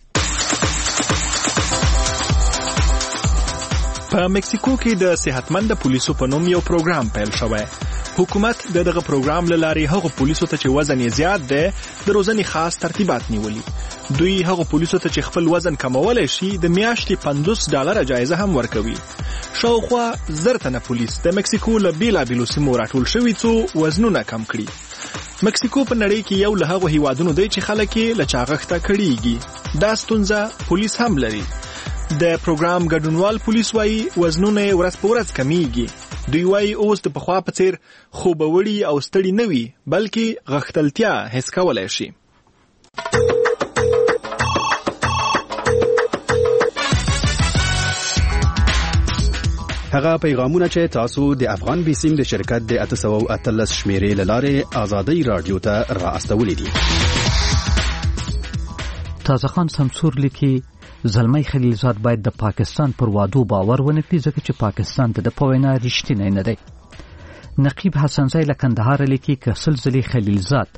په مکسیکو کې د صحتمند پولیسو په نوم یو پروګرام پیل شوی. حکومت دغه پروګرام له لارې هغو پولیسو ته چې وزن یې زیات دی د روزنې خاص ترتیبات نیولي. دوی هغو پولیسو ته چې خپل وزن کمولی شي د میاشتې $50 جایزه هم ورکوي. شاوخوا 1000 تنه پولیس د مکسیکو له بیلابیلو سیمو راټول شوي څو وزنونه کم کړي. مکسیکو په نړۍ کې یو له هغو هیوادونو دی چې خلک یې له چاغښته کړیږي. دا ستونزه پولیس هم لري. د پروګرام ګډونوال پولیس وایي وزنونه ورځ په ورځ کمیږي. دوی وایي اوس د پخوا په څیر خوبوړي او ستړي نه وي بلکې غښتلتیا حس کولی شي. هغه پیغامونه چې تاسو د افغان بیسیم د شرکت د 813 شمیرې لاره آزادۍ رادیو ته را استولې دي. تازه خان سمسور لیکي زلمی خلیلزاد باید د پاکستان پر وعدو باور ونه کړي ځکه چې پاکستان ته د پوینا رښتینی نه دی. نقیب حسنزی له کندهار لیکي که سلزلی خلیلزاد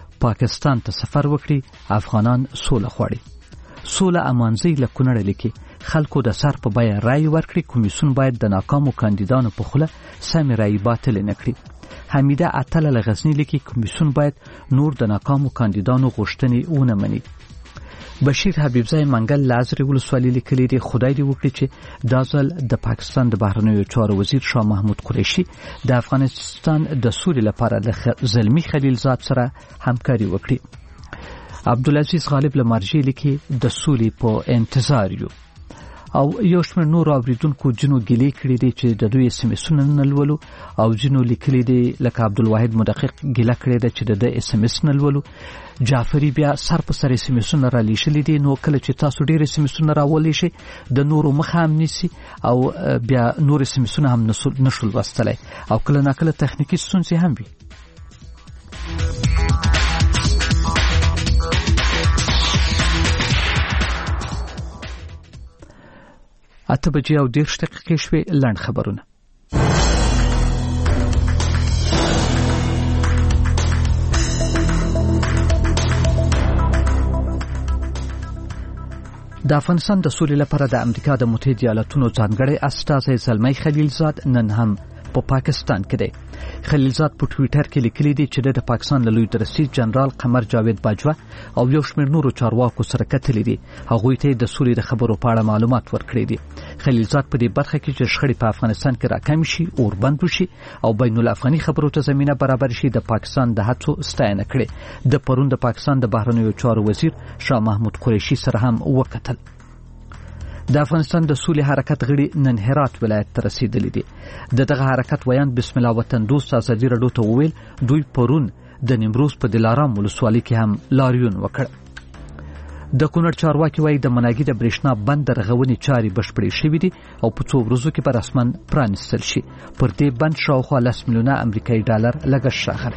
پاکستان ته سفر وکړي افغانان سوله غواړي. سوله امانزی له کونړ لیکي خلکو د سر په بیه رای ورکړي. کمیسیون باید د ناکامو کاندیدانو په خوله سمې رای باطلې نه کړي. حمیده اتله له غزني لیکي کمیسیون باید نور د ناکامو کاندیدانو غوښتنې ونه مني. بشیر حبیبزای منګل لازري ولسوالي لیکلي دي خدای دې وکړي چې دا ځل د پاکستان د بهرنیو چارو وزیر شاه محمود قریشي د افغانستان د سولې لپاره له زلمی خلیلزاد سره همکاري وکړي. عبدالعزیز غالب له مرجې لیکي د سولې په انتظار یو. او یو شمېر نور اوریدونکو ځینو ګیلې کړي دي چې د دوی SMS نه لولو او ځینو لیکلي دي لکه عبدالواحد مدقق ګیله کړې ده چې د SMS نه لولو. جعفری بیا سر په سر SMS را لیشلي دي. نو کله چې تاسو ډېر SMS راولې شي د نورو مخه هم نیسي او بیا نور SMS هم نشو لوستلی او کله ناکله تخنیکي ستونزې هم وي. اته بجې او 10 دقیقې شوې. لنډ خبرونه. د افغانستان د سولې لپاره د امریکا د متحده ایالاتونو ځانګړی استازی زلمی خلیلزاد نن هم په پاکستان کې دی. خلیلزاد په ټویټر کې لیکلي دي چې د پاکستان له لوی درسي جنرال قمر جاوید باجوه او یو شمېر نورو چارواکو سره کتلي دي. هغوی ته د سولې د خبرو په اړه معلومات ورکړي دي. خلیلزاد په دې برخه کې چې شخړې په افغانستان کې راکم شي اور بند وشي او بین الافغاني خبرو ته زمينه برابر شي د پاکستان د هڅو ستاینه کړې. د پرون د پاکستان د بهرنیو چارو وزیر شاه محمود قریشي سره هم وکتل. د افغانستان د سولې حرکت غړي نن هرات ولایت ته رسیدلي دي. دغه حرکت ویان بسم الله وطن دوست ازادي رادیو ته وویل دوی پرون د نیمروز په دلارام ولسوالۍ کې هم لاریون وکړ. د کونړ چارواکي وایي د مناګي د برېښنا بند د رغونې چارې بشپړې شوې دي او په څو ورځو کې به رسماً پرانیستل شي. پر دې بند شاوخوا 10 میلیونه امریکایي ډالر لګښت راغلی.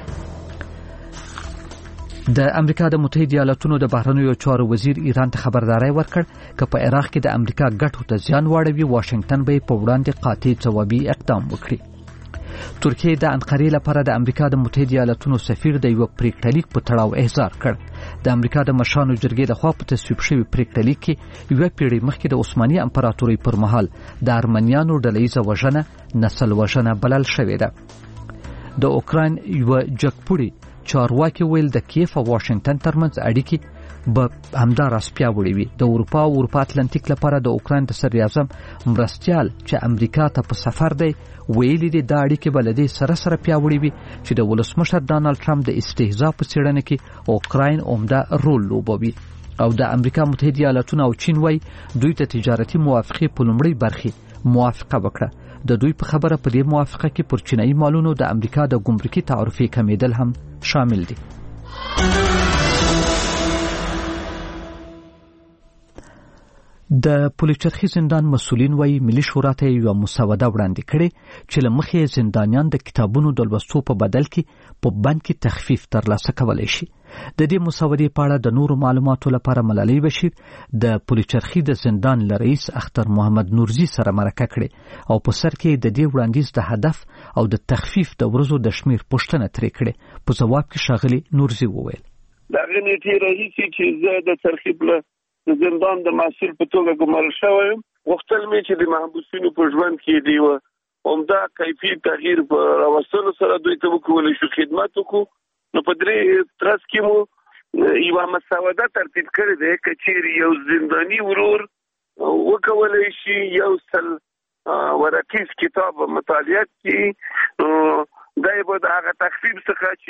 د امریکا د متحده ایالاتونو د بهرنیو چارو وزیر ایران ته خبرداري ورکړ چې په عراق کې د امریکا ګټو ته زیان واړوي واشنگټن به په وړاندې قاطع ځوابي اقدام وکړي. ترکیه د انقرې لپاره د امریکا د متحده ایالاتونو سفیر د یو پریکړلیک په تړاو احضار کړ. د امریکا د مشرانو جرګې لخوا په تصویب شوی پریکړلیک کې یو پیړۍ مخکې د عثماني امپراتورۍ پر مهال د ارمنیانو ډلهیزه وژنه نسل وژنه بلل شوې ده. د اوکراین یو جګپوړي چارواکي ویل د کیف او واشنگټن ترمنځ اړیکې به همداراز پیاوړې وي. د اروپا او اروپا اتلانتیک لپاره د اوکراین د صدر اعظم مرستیال چې امریکا ته په سفر دی ویلي دي دا اړیکې به له دې سره پیاوړې وي چې د ولسمشر ډانلډ ټرمپ د استهزاء په څېړنه کې اوکراین عمده رول لوبوي. او د امریکا متحده ایالاتونه او چین وایي دوی ته تجارتي موافقې په لومړۍ برخې موافقه وکړه. د دوی په خبره په دې موافقه کې پر چینایي مالونو د امریکا د ګمرکي تعرفې کمیدل هم شامل دي. د پولیچرخي زندان مسولین وایي ملي شورا ته یو مسوده وړاندې کړې چې له مخې زندانیان د کتابونو د لوستو په بدل کې په بند کې تخفیف ترلاسه کولی شي. د دې مسودې په اړه د نورو معلوماتو لپاره ملالۍ بشیر د پولیچرخي د زندان له رئیس اختر محمد نورزي سره مرکه کړې او په سر کې د دې وړاندیز د هدف او د تخفیف د ورځو د شمیر پوښتنه ترې کړې. په ځواب کې ښاغلي نورزي وویل دغه نیټې راهیسې چې زه د ترخیب له زندان د مسؤل په توګه ګمارل شوم غوښتل مې چې د محبوسینو په ژوند کې دی عمده کیفي تغییر په راوستلو سره دوی ته وکولای شو خدمت وکړو. نو په درې ترڅ کې مو یو مسوده ترتیب کړې ده چې یو زنداني ورور وکولای شي یو سل ورقیز کتاب مطالعه کړي. دا به د هغه تخفیف څخه چې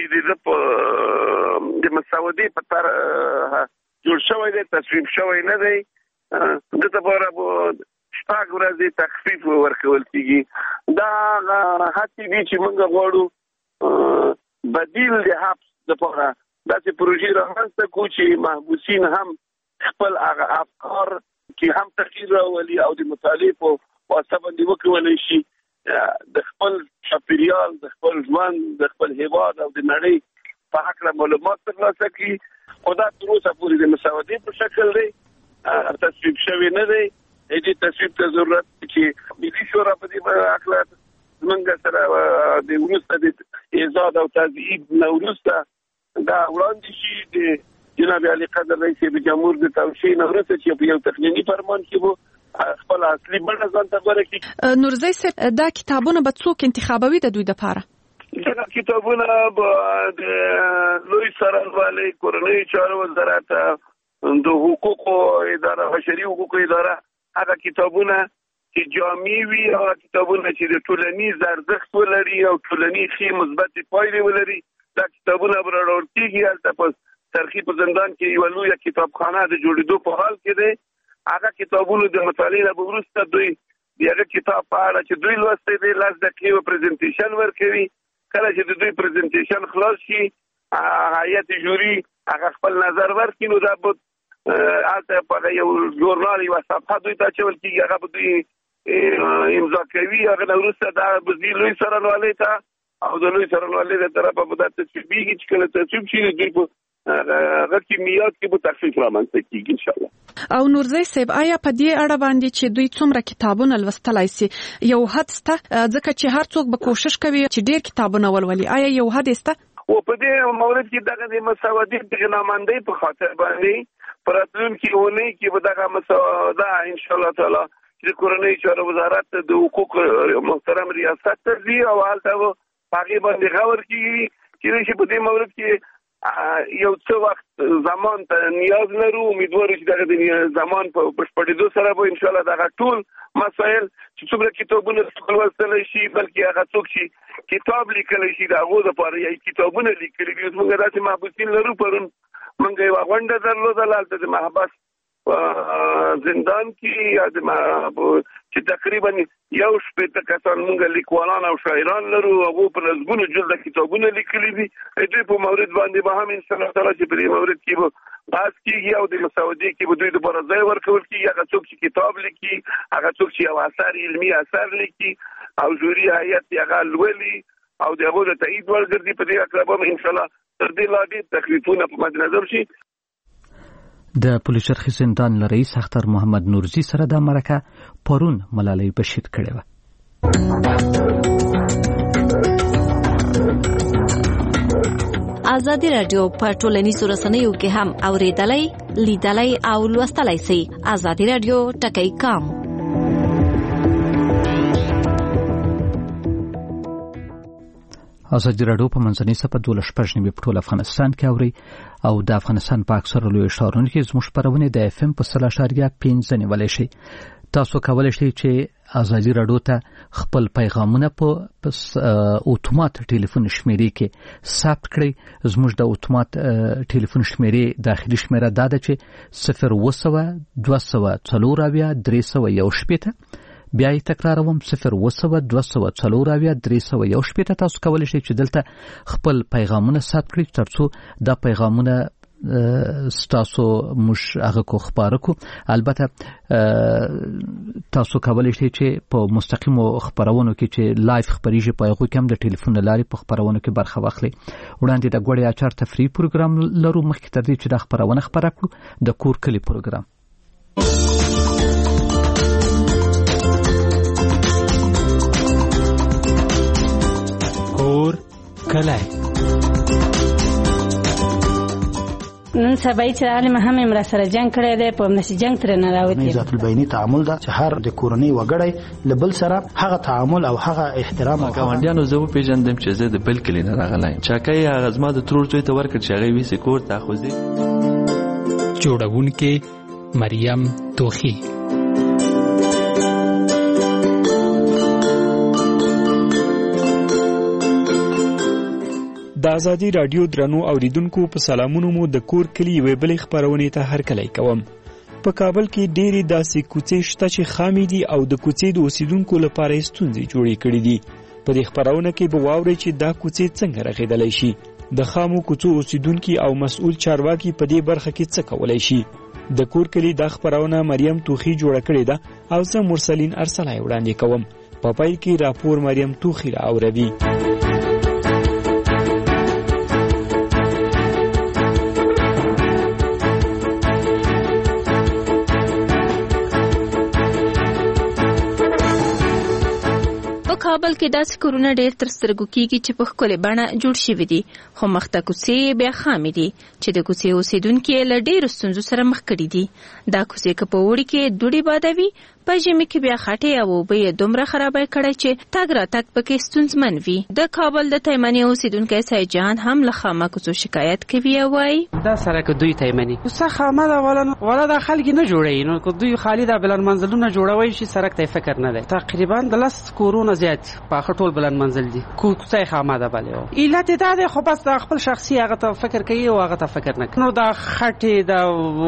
د مسودې په تر جوړ شوی دی تصویب شوی نه دی د لپاره به شپږ ورځې تخفیف ورکول کېږي. دا هڅې دي چې موږ غواړو بدیل د حبس لپاره داسې پروژې رامنځته کړو چې محبوسین هم خپل هغه افکار چې هم تغییر راولي او د مطالعې په واسطه باندې وکولای شي د خپل چاپیریال د خپل ژوند د خپل هیواد او د نړۍ په هکله معلومات ترلاسه کړي. خو دا تر اوسه پورې د مسودې په شکل دی تصویب شوی نه دی. دې تصویب ته ضرورت چې ملي شورا په دې هکله زموږ سره د وروسته د ایجاد او تضعیف نه وروسته دا وړاندې شي د جناب علي قدر رئیس جمهور د توشیح نه وروسته چې په یو تقنیني فرمان کې وو خپل اصلي بڼه ځان ته غوره کړي. نورزی صاحب دا کتابونه به څوک انتخابوي د دوی لپاره؟ دا کتابونه به د لوی څارنوالۍ کورنۍ چارو وزارت د حقوقو اداره بشري حقوقو اداره هغه کتابونه چې جامع وي او کتابونه چې د ټولنیز ارزښت ولري او ټولنیز مثبت پایلې ولري دا کتابونه به راوړل کېږي. هلته په ترخی په زندان کې یو لوی کتابخانه د جوړېدو په حال کې دی. هغه کتابونو د مطالعې نه وروسته دوی دغه کتاب په اړه چې دوی لوستی دی 10 دقیقې پریزنټیشن ورکوي. کله چې د دوی پریزنټیشن خلاص شي هیئت جوري هغه خپل نظر ورکړي نو دا به هلته په یو ژورنال یوه صفحه دوی ته اچول کېږي هغه به دوی امضا کوي. هغه نه وروسته دا به ځي لوی څارنوالۍ ته او د لوی څارنوالۍ د طرفه به دا تصویبېږي چې کله تصویب شي دوی په هغه کمیات کې به تخفیف رامنځته کېږي انشاءالله. او نورزی صاحب آیا په دې اړه باندې چې دوی څومره کتابونه لوستلای شي یو حد شته ځکه چې هر څوک به کوشش کوي چې ډېر کتابونه ولولي آیا یو حد شته؟ او په دې مورد کې دغه د مساواتي تغنامندۍ په خاطر باندې پر راتلونکي اونۍ کې به دغه مساواده ان شاء الله تعالی چې کورنۍ چارو وزارت د حقوق محترم ریاست ته ځي او هلته هغې باندې غور کېږي چې په دې مورد کې یو څه وخت زمان ته نیاز لرو. امیدوارو چې دغه د زمان په بشپړېدو سره به انشاءالله دغه ټول مسایل چې څومره کتابونه لوستلی شي بلکې هغه څوک چې کتاب لیکلی شي د هغو دپاره یا کتابونه لیکلي دي. اوس موږ داسې محبوسین لرو. پرون موږ یوه غونډه درلودله هلته د محبس زندان کې یا چې تقریبا 1.5 کسان موږ لیکوالان او شاعران لرو هغو په لسګونو جلده کتابونه لیکلي دي. دوی په مورد باندې به هم انشاءالله تعالی چې په دې مورد کې به بحث کېږي او د مسودې کې به دوی دپاره ځای ورکول کېږي. هغه څوک چې کتاب لیکي هغه څوک چې یو اثر علمي اثر لیکي او جوري هیئت هغه لولي او د هغو د تایید وړ ګرځي په دې هکله به انشاءالله تر دې لا ډېر تکلیفونه په مد نظر شي. د پولیس شرخي زندان له رئیس اختر محمد نورزي سره د مرکه پرون ملالۍ بشیر کړې وه. ازادي رادیو په ټولنیزو رسنیو کې هم اوریدلای لیدلای او لوستلای شئ. ازادي رادیو ټکی کام ازادي رادیو په منځنۍ سپه 12 په ټول افغانستان کې اوري او د افغانستان په اکثره لوی ښارونو کې زموږ خپرونې د FM په 0.5 نیولای شي. تاسو کولی شئ چې ازادي رادیو ته خپل پیغامونه په اتومات ټلیفون شمیرې کې ثبت کړئ. زموږ د اتومات ټلیفون شمیرې داخلي شمیره دا ده چې 0 200 301 بیا یې تکراروم 0 200 301 تاسو کولی شئ چې دلته خپل پیغامونه ثبت کړئ ترڅو دا پیغامونه ستاسو موږ هغه کو خبره کو. البته تاسو کولی شئ چې په مستقیمو خبرونو کې چې لایف خبريږي په هغه کې هم د ټلیفون لارې په خبرونو کې برخه واخلئ. وړاندې د غوړې اچار تفریح پروګرام لرو مخکې تر دې چې د خبرونه خبره کړو د کور کلی پروګرام. کور کلی نن سبا چې عالم هم امر سره جنگ کړی دی په نشي جنگ تر نه راوتی. ذات البینی تعامل دا چې هر د کورنۍ وګړی لبل سره هغه تعامل او هغه احترام او ګاونډیانو زه په پیژندم چې زه د بل کلی نه راغلایم. چاکای هغه زما د ترور ته ورکړ چې هغه وی سکور تاخذي. جوړونکې مریم توخی. د ازادي رادیو درنو اوریدونکو په سلامونو مو د کور کلی وی بل خبرونه ته هرکلی کوم. په کابل کې ډېری داسې کوڅې شته چې خامې دي او د کوڅې د اوسیدونکو لپاره ستونزې جوړې کړې دي. په دې خبرونه کې به واورئ چې دا کوڅې څنګه رغېدلی شي. د خامو کوڅو اوسیدونکي او مسؤل چارواکي په دې برخه کې څه کولی شي. د کور کلی د خبرونه مریم توخی جوړه کړې ده او زه مرسلین ارسلای وړاندې کوم. په پای کې راپور مریم توخی را اوروي. کابل کې داسې کورونه ډېر تر سترګو کېږي چې په ښکلې بڼه جوړ شوي دي خو مخته کوڅې بیا خامې دي چې د کوڅې اوسیدونکي له ډېرو ستونزو سره مخ کړي دي. دا کوڅې که په اوړي کې دوړې باده وي په ژمي کې بیا خټې او اوبه دومره خرابه کړی چې تګ راتګ پکې ستونزمن وي. د کابل د تیمنې اوسیدونکی سیجان هم له خامه کوڅو شکایت کوي او وایي دا سړک دوی تیمنې څه خامه ده ولا دا خلک نه جوړوي نو که دوی خالي دا بلند منزلونه جوړوي شي سړک ته فکر نه دی. تقریبا د 10 کورونه زیات په ټول بلند منزل دي کوڅه خامه ده بلې علت دا دی خو بس د خپل شخصي هغه ته فکر کوي او هغه ته فکر نه کوي. نو دا خټې دا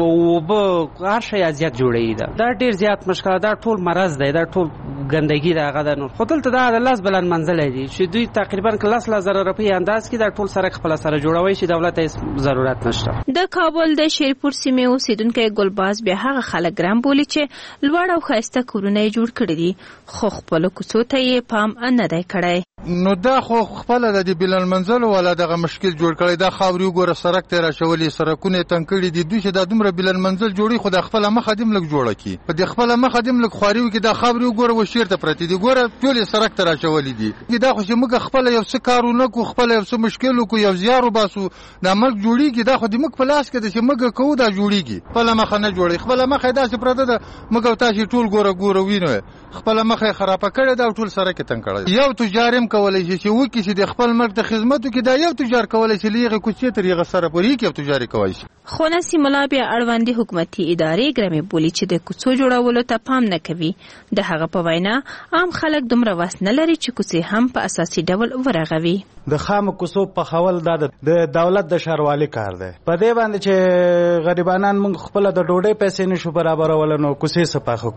وبو هر شی زیات جوړوي دا ډیر زیات مشکل دا ټول مرض دی دا ټول ګندګي دا هغه د نور خپل ته دا 10 بلند منزل دی چې دوی تقریبا 10,000 روپۍ انداز کې دا ټول سره خپل سره جوړوي چې دولت هیڅ ضرورت نشته. د کابل د شیرپور سیمې اوسیدونکو ګلباز بیا هغه خلک ګرام بولی چې لوړ او ښایسته کورونه جوړ کړي دي خو خپل کوڅو ته یې پام نه دی کړی. نو دا خو خپل د بلند منزل ولا دغه مشکل جوړ کړی دا خاوري وګوره سړک ته راچولي سړکونه تنګ کړي دي دوی چې دا دومره بلند منزل جوړي خو د خپل مخدم لګ جوړه کی په د خپل مخدم لګ خوريو کې دا خاوري وګوره و شیرته پرتی دي ګوره ټول سړک ته راچولي دي دا خو چې موږ خپل یو څه کارونه کو خپل یو څه مشکل کو یو زیارو باسو د ملک جوړیږي دا خو د موږ په لاس کې د چې موږ کوو دا جوړیږي خپل مخه نه جوړي خپل مخه دا چې پرته ده موږ تاسو ټول ګوره وینو خپل مخه خرابه کړي دا ټول سره کې تنګ کړي. یو تجارم کولای شي چې وکی چې د خپل ملک د خدماتو کې دا یو تجار کولای شي لیغه کوڅې طریقه سره پوری کې تجاري کوي شي. خو نسیم الله بیا اړوندې حکومتي ادارې ګرمې بولی چې د کوڅو جوړولو ته پام نه کوي. د هغه په وینا عام خلک دومره وس نه لري چې کوڅې هم په اساسي ډول ورغوي. د خام کوڅو په خول د دولت د شاروالي کار دی په دې باندې چې غریبانان موږ خپل د ډوډۍ پیسې نشو برابرول نو کوڅې صفاخه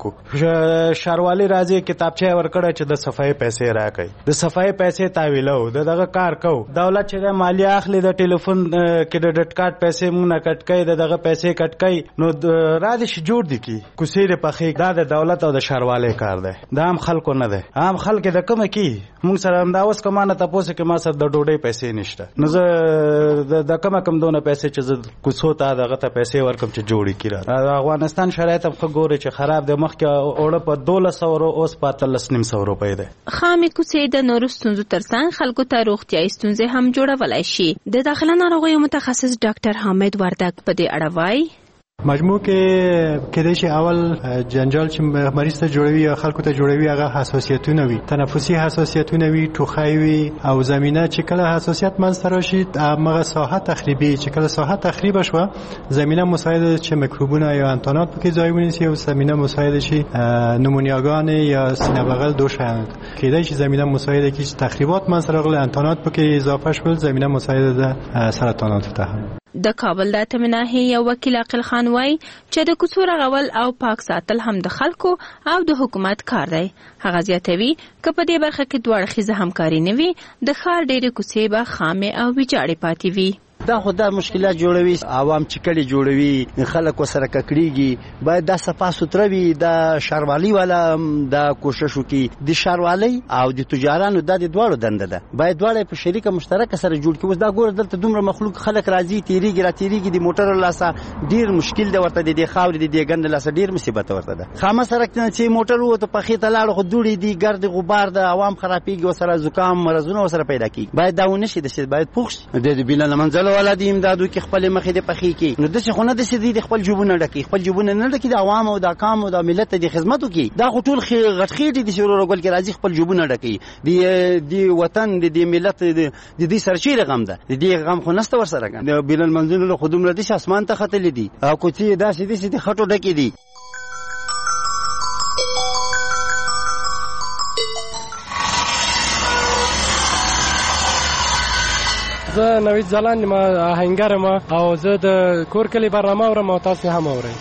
کو شاروالي راځي کتابچه ورکړه چې د صفای پیسې راکړي د صفای پیسې تاویلو دغه کار کو دولت چې د مالیه اخلي د ټلیفون کریډټ کارت پیسې موږ نه کټ کوي دغه پیسې کټ کوي نو راځي چې جوړ دي کی کوڅې په خې دا د دولت او د شاروالي کار دی دا هم خلکو نه دی عام خلک د کومه کی موږ سره انداوس کمانه تاسو کې ما سره د ډوډۍ پیسې نشته نو زه د کم دونه پیسې چې زه کوڅو ته دغه ته پیسې ورکم چې جوړی کړه. افغانستان شرایط هم ګوره چې خراب دی مخکې اوړه په 1200 اوس په 1300 روپۍ دی. خامې کوڅې د نورو ستونزو ترڅنګ خلکو ته روغتیايي ستونزې هم جوړولای شي. د داخله ناروغیو متخصص ډاکټر حامد وردک په دې اړه وایي مجموع کې کېدای شي اول جنجال چې مریض ته جوړوي یا خلکو ته جوړوي هغه حساسیتونه وي تنفسي حساسیتونه وي ټوخی وي او زمينه چې کله حساسیت منځ راشي هغه ساحه تخریبي چې کله ساحه تخریب شوه زمينه مساعده چې میکروبونه یا انتانات پکې ځای ونیسي او زمينه مساعده شي نمونیاګان یا سینه بغل دوشن کېدای شي زمينه مساعده کې تخریبات منځ راغلي انتانات پکې اضافه شول زمينه مساعده ده سرطانات ته هم. د کابل د تمناهي یو وکیل عقل خان وای چې د کوڅو رغول او پاک ساتل هم د خلکو او د حکومت کار دی. هغه زیاتوي چې په دې برخه کې دوه اړخیزه همکاري نه وي د ښار ډېرې کوڅې به خامې او ویجاړې پاتې وي. دا خو دا مشکلات جوړوي عوام چې کلی جوړوي خلک وسره ککړيږي باید دا صفه ستره وي دا شاروالي والا دا کوشش وکي د شاروالي او د تجارانو د دوړو دنده ده باید دوړې په شریکه مشترکه سره جوړ کړي. اوس دا ګور دلته دومره مخلوق خلک راځي تیریږي د موټر لاسه ډیر مشکل دی ورته د خاورې د ګند لاسه ډیر مصیبت ورته ده. خامه سره چې موټر وته په خې ته لاړ خو دوړې دي ګرد غبار د عوام خرابېږي وسره زکام مرزونه وسره پیدا کیږي باید دا ونه شي د باید پوښ د بلند منزل ولادي امدادو کې خپل مخې د پخې کې نو د څه خونه د سې د خپل جوبونه ډکې خپل جوبونه نه ډکې د عوام او د عوام او د ملت د خدماتو کې دا ټول غټخېټي د شروع رګول کې راځي خپل جوبونه ډکې د وطن د ملت د دې سرچینه غم ده د دې غم خو نسته ورسره د بلند منزل له خودم له دې اسمان ته خطلې دي او کوڅې داسې د خټو ډکې دي. زه نوید ځلان ما آهنګر ما او زه د کور کلی برنامه اورم او تاسو هم اورئ.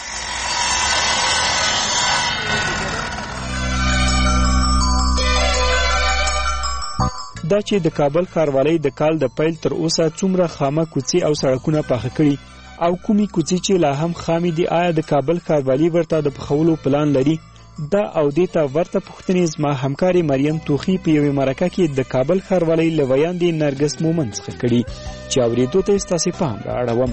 دا چې د کابل ښاروالۍ د کال د پیل تر اوسه څومره خامه کوڅې او سړکونه پاخه کړي او کومې کوڅې چې لا هم خامې دي آیا د کابل ښاروالۍ ورته د پخولو پلان لري دا او دیتا ورته پوښتنې زما همکاري مریم توخی په یوې مرکه کې د کابل ښاروالۍ له ویاندې نرګس مومن څخه کړي چې اورېدو ته ستاسې پام رااړوم.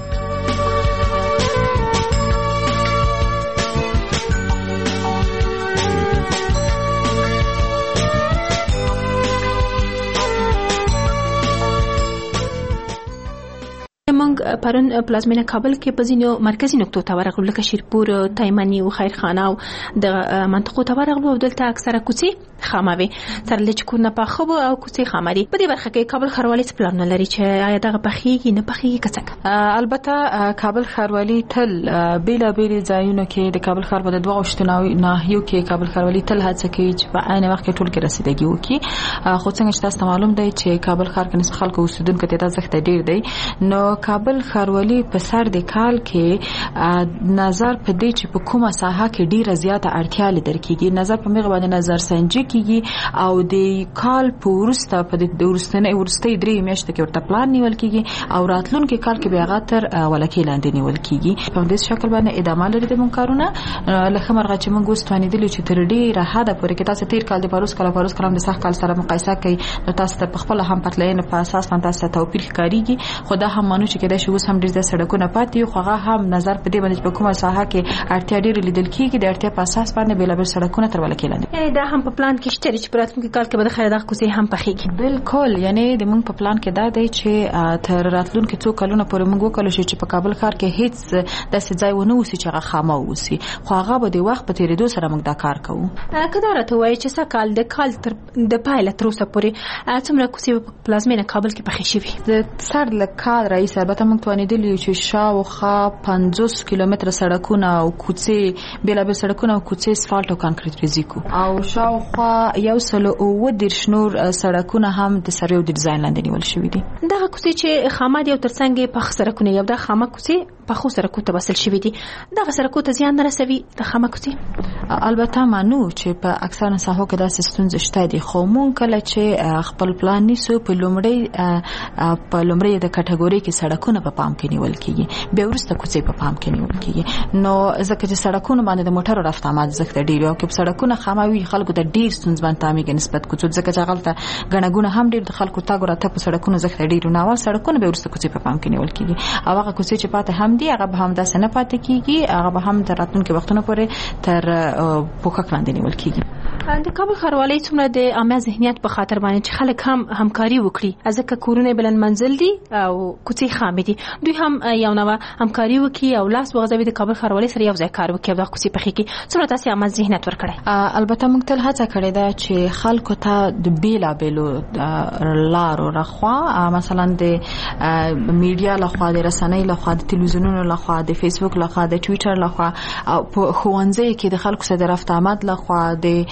موږ پرون پلازمینه کابل کې په ځینو مرکزي نقطو ته ورغلو لکه شیرپور، تایمنی او خیرخانه او د منطقو ته ورغلو او دلته اکثره کوڅې خامه وي تر لږ کورونه پاخه او کوڅې خامه دي. په دې برخه کې کابل ښاروالي څه پلان لري چې آیا دغه پخېږي نه پخېږي که څنګه؟ البته کابل ښاروالي تل بیلابېلې ځایونو کې د کابل ښار په د 2 اجتماعي ناحیو کې کابل ښاروالي تل هڅه کوي چې په عین وخت کې ټول کې رسیدګي وکړي. خو څنګه چې تاسو معلوم دی چې کابل ښار کې نسبت خلکو اوسیدونکو ته زښت ډیر دی، نو کابل ښاروالي په سر د کال کې نظر په دې چې په کومه ساحه کې ډیره زیاته اړتیا لیدل کیږي، نظر په میغه باندې نظر سنجي کیږي او د کال په ورسته په د ورستۍ 3 میاشتې کې ورته پلان نیول کیږي او راتلونکي کال کې بیا غاتر ولکې لاندې نیول کیږي. په دې شکل باندې ادامه لري د مونږ کارونه. لکه مرغه چې مونږ وستوانیدل چې تر ډیره حد پورې کې تاسو تیر کال د پاروس کلام د سخت کال سره مقایسه کوي، نو تاسو ته خپل هم پتلین په اساس باندې تاسو توپیر ښکاریږي. خو دا هم مانو چې کېدای شي اوس هم ډېر سړکونه پاتې خو هغه هم نظر په دې باندې په کومه ساحه کې اړتیا ډېر لیدل کیږي د اړتیا په اساس باندې بلابل سړکونه تر ولکې لاندې. یعنی دا هم په پلان کې شته چې په راتلونکي کال کې به د خیر دغه کوڅې هم پخېږي. بالکل، یعنی د موږ په پلان کې دا دی چې تر راتلونکي څو کلونو پورې موږ وکړو چې په کابل ښار کې هیڅ داسې ځای ونه اوسي چې هغه خامه اوسي، خو هغه به د وخت په تیریدو سره موږ دا کار کوو. کدا راته وایي چې سکال د کال تر د پایله تر اوسه پورې څومره کوڅې په پلازمینه کابل کې پخې شوي؟ د سر له کال رئیس البته موږ توانیدلی چې شاوخوا 50 کیلومتره سړکونه او کوڅې بلابل سړکونه او کوڅې اسفالټ او کانکریټ ریزي کو او شاوخوا 110 نور سړکونه هم د سریو د ډیزاین لاندې نیول شوي دي. دغه کوڅې چې خامه دي او ترڅنګ په سړکونه یو د خامه کوڅې په خو سړکو ته وصل شوي دي، دغه سړکو ته زیان نه رسوي د خامه کوڅې؟ البته مانو چې په اکثره ساحو کې داسې ستونزې شته دي، خو مونږ کله چې خپل پلان نیسو په لومړی د کټګوري کې سړکونه په پام کې نیول کیږي، بیا وروسته کوڅې په پام کې نیول کیږي. نو ځکه چې سړکونه باندې د موټرو رفت آمد زښت ډیر او کې سړکونه خاموي خلکو ته ډیر ستونزمن تامېږي نسبت کوڅو، ځکه چې غلطه غنګونه هم ډیر د خلکو تاګ راته په سړکونو زښت ډیر نه اول سړکونه به وروسته کوڅې په پام کې نیول کیږي او هغه کوڅې چې پاتې هم دي هغه به هم داسې نه پاتې کیږي، هغه به هم تر راتلونکي وختونو پورې تر پوښښ لاندې نیول کیږي. د کابل ښاروالۍ څومره د عامه ذهنیت په خاطر باندې چې خلک هم همکاري وکړي، ځکه کورونه بلند منزل دي او کوڅې خامې دي، دوی هم یو نوع همکاري وکړي او لاس وغځوي د کابل ښاروالۍ سره یو ځای کار وکړي او د کوڅې پخېږي. څومره تاسو عامه ذهنیت ورکړی؟ البته موږ تل هڅه کړې ده چې خلکو ته د بیلابېلو لارو لخوا مثلا د میډیا لخوا، د رسنۍ لخوا، د تلویزیونونو لخوا، د فیسبوک لخوا، د ټویټر لخوا او په ښوونځي کې د خلکو سره رفت آمد لخوا، د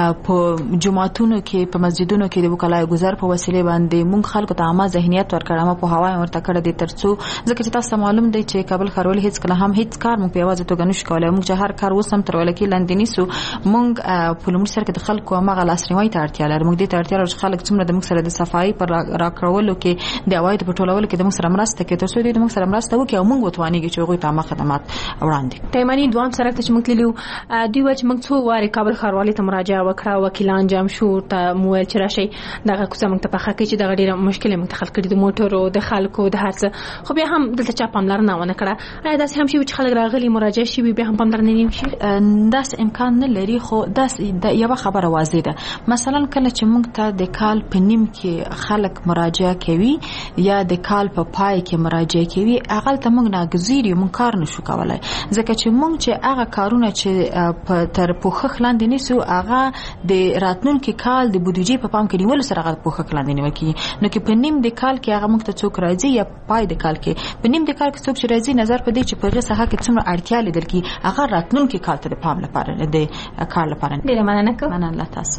په جماعتونو کې په مسجدونو کې د وکلای گذار په وسیله باندې مونږ خلکو ته عامه ذهنیت ورکړم په هوای ورته کړه د ترڅو ځکه چې تاسو معلوم دی چې کابل ښاروالي هیڅ کله هم هیڅ کار مونږ په یوازې توګه نشو کولای، مونږ چې هر کار وسم تر ولکې لاندې نیسو، مونږ په لومړي سر کې د خلکو هغه لاسنیوي ته اړتیا لري، مونږ دې ته اړتیا لري چې خلک څومره د موږ سره د صفایي پر راکړولو کې د عواید په ټولولو کې د موږ سره مرسته کوي، ترڅو دې د موږ سره مرسته وکړي او موږ وتوانیږو چې هغوی ته عامه خدمات وړاندې. تایمنی دوام سره چې موږ تللو دوی وایي چې موږ څو وارې کابل ښاروالۍ ته مراجعه وکړه، وکیلان جمع شو ته مویل چې راشي دغه کوڅه موږ ته پخه کوي چې دغه ډیره مشکله موږ ته خلک کړي د موټرو د خلکو د هر څه، خو بیا هم دلته چا پاملرنه ونه کړه. آیا داسې هم شي چې خلک راغلي مراجعه شي بیا هم پاملرنه نه شي؟ داسې امکان نه لري، خو داسې یو خبره واضح ده. مثلا کله چې موږ ته د کال په نیم کې خلک مراجعه کوي یا د کال په پای کې مراجعه کوي، هغه ته موږ ناګزیر یو، موږ کار نشو کولای، ځکه چې موږ چې هغه کارونه چې تر پوښښ لاندې نیسو هغه د راتلونکي کال د بودیجې په پام کې نیول سره هغه پوښښ لاندې نیول کیږي. نو کې په نیم د کال کې هغه موږ ته څوک راځي یا پای د کال کې په نیم د کال کې څوک چې راځي نظر په دې چې په هغه ساحه کې څومره اړتیا لیدل کی هغه راتلونکي کال ته د پام لپاره د کار لپاره. ډیره مننه کوم. مننه تاسو.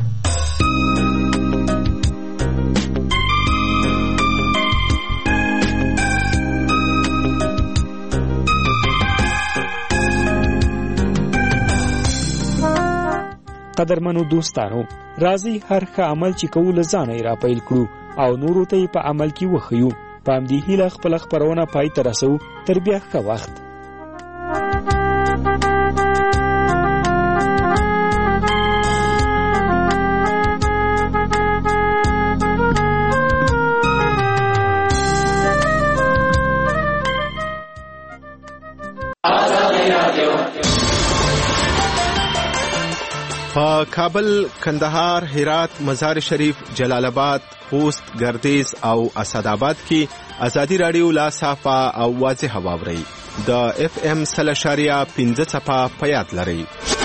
قدرمنو دوستانو، راځي هر ښه عمل چې کوو له ځانه را پیل کړو او نورو ته په عمل کې وښیو. په همدې هیله خپله خپرونه پای ته رسوو. تر بیا ښه وخت. په کابل، کندهار، هرات، مزار شریف، جلال آباد، خوست، گردیز او اسداباد کې ازادي رادیو لا صافه او واضح واوري د FM 0.15 صفه په یاد لرئ.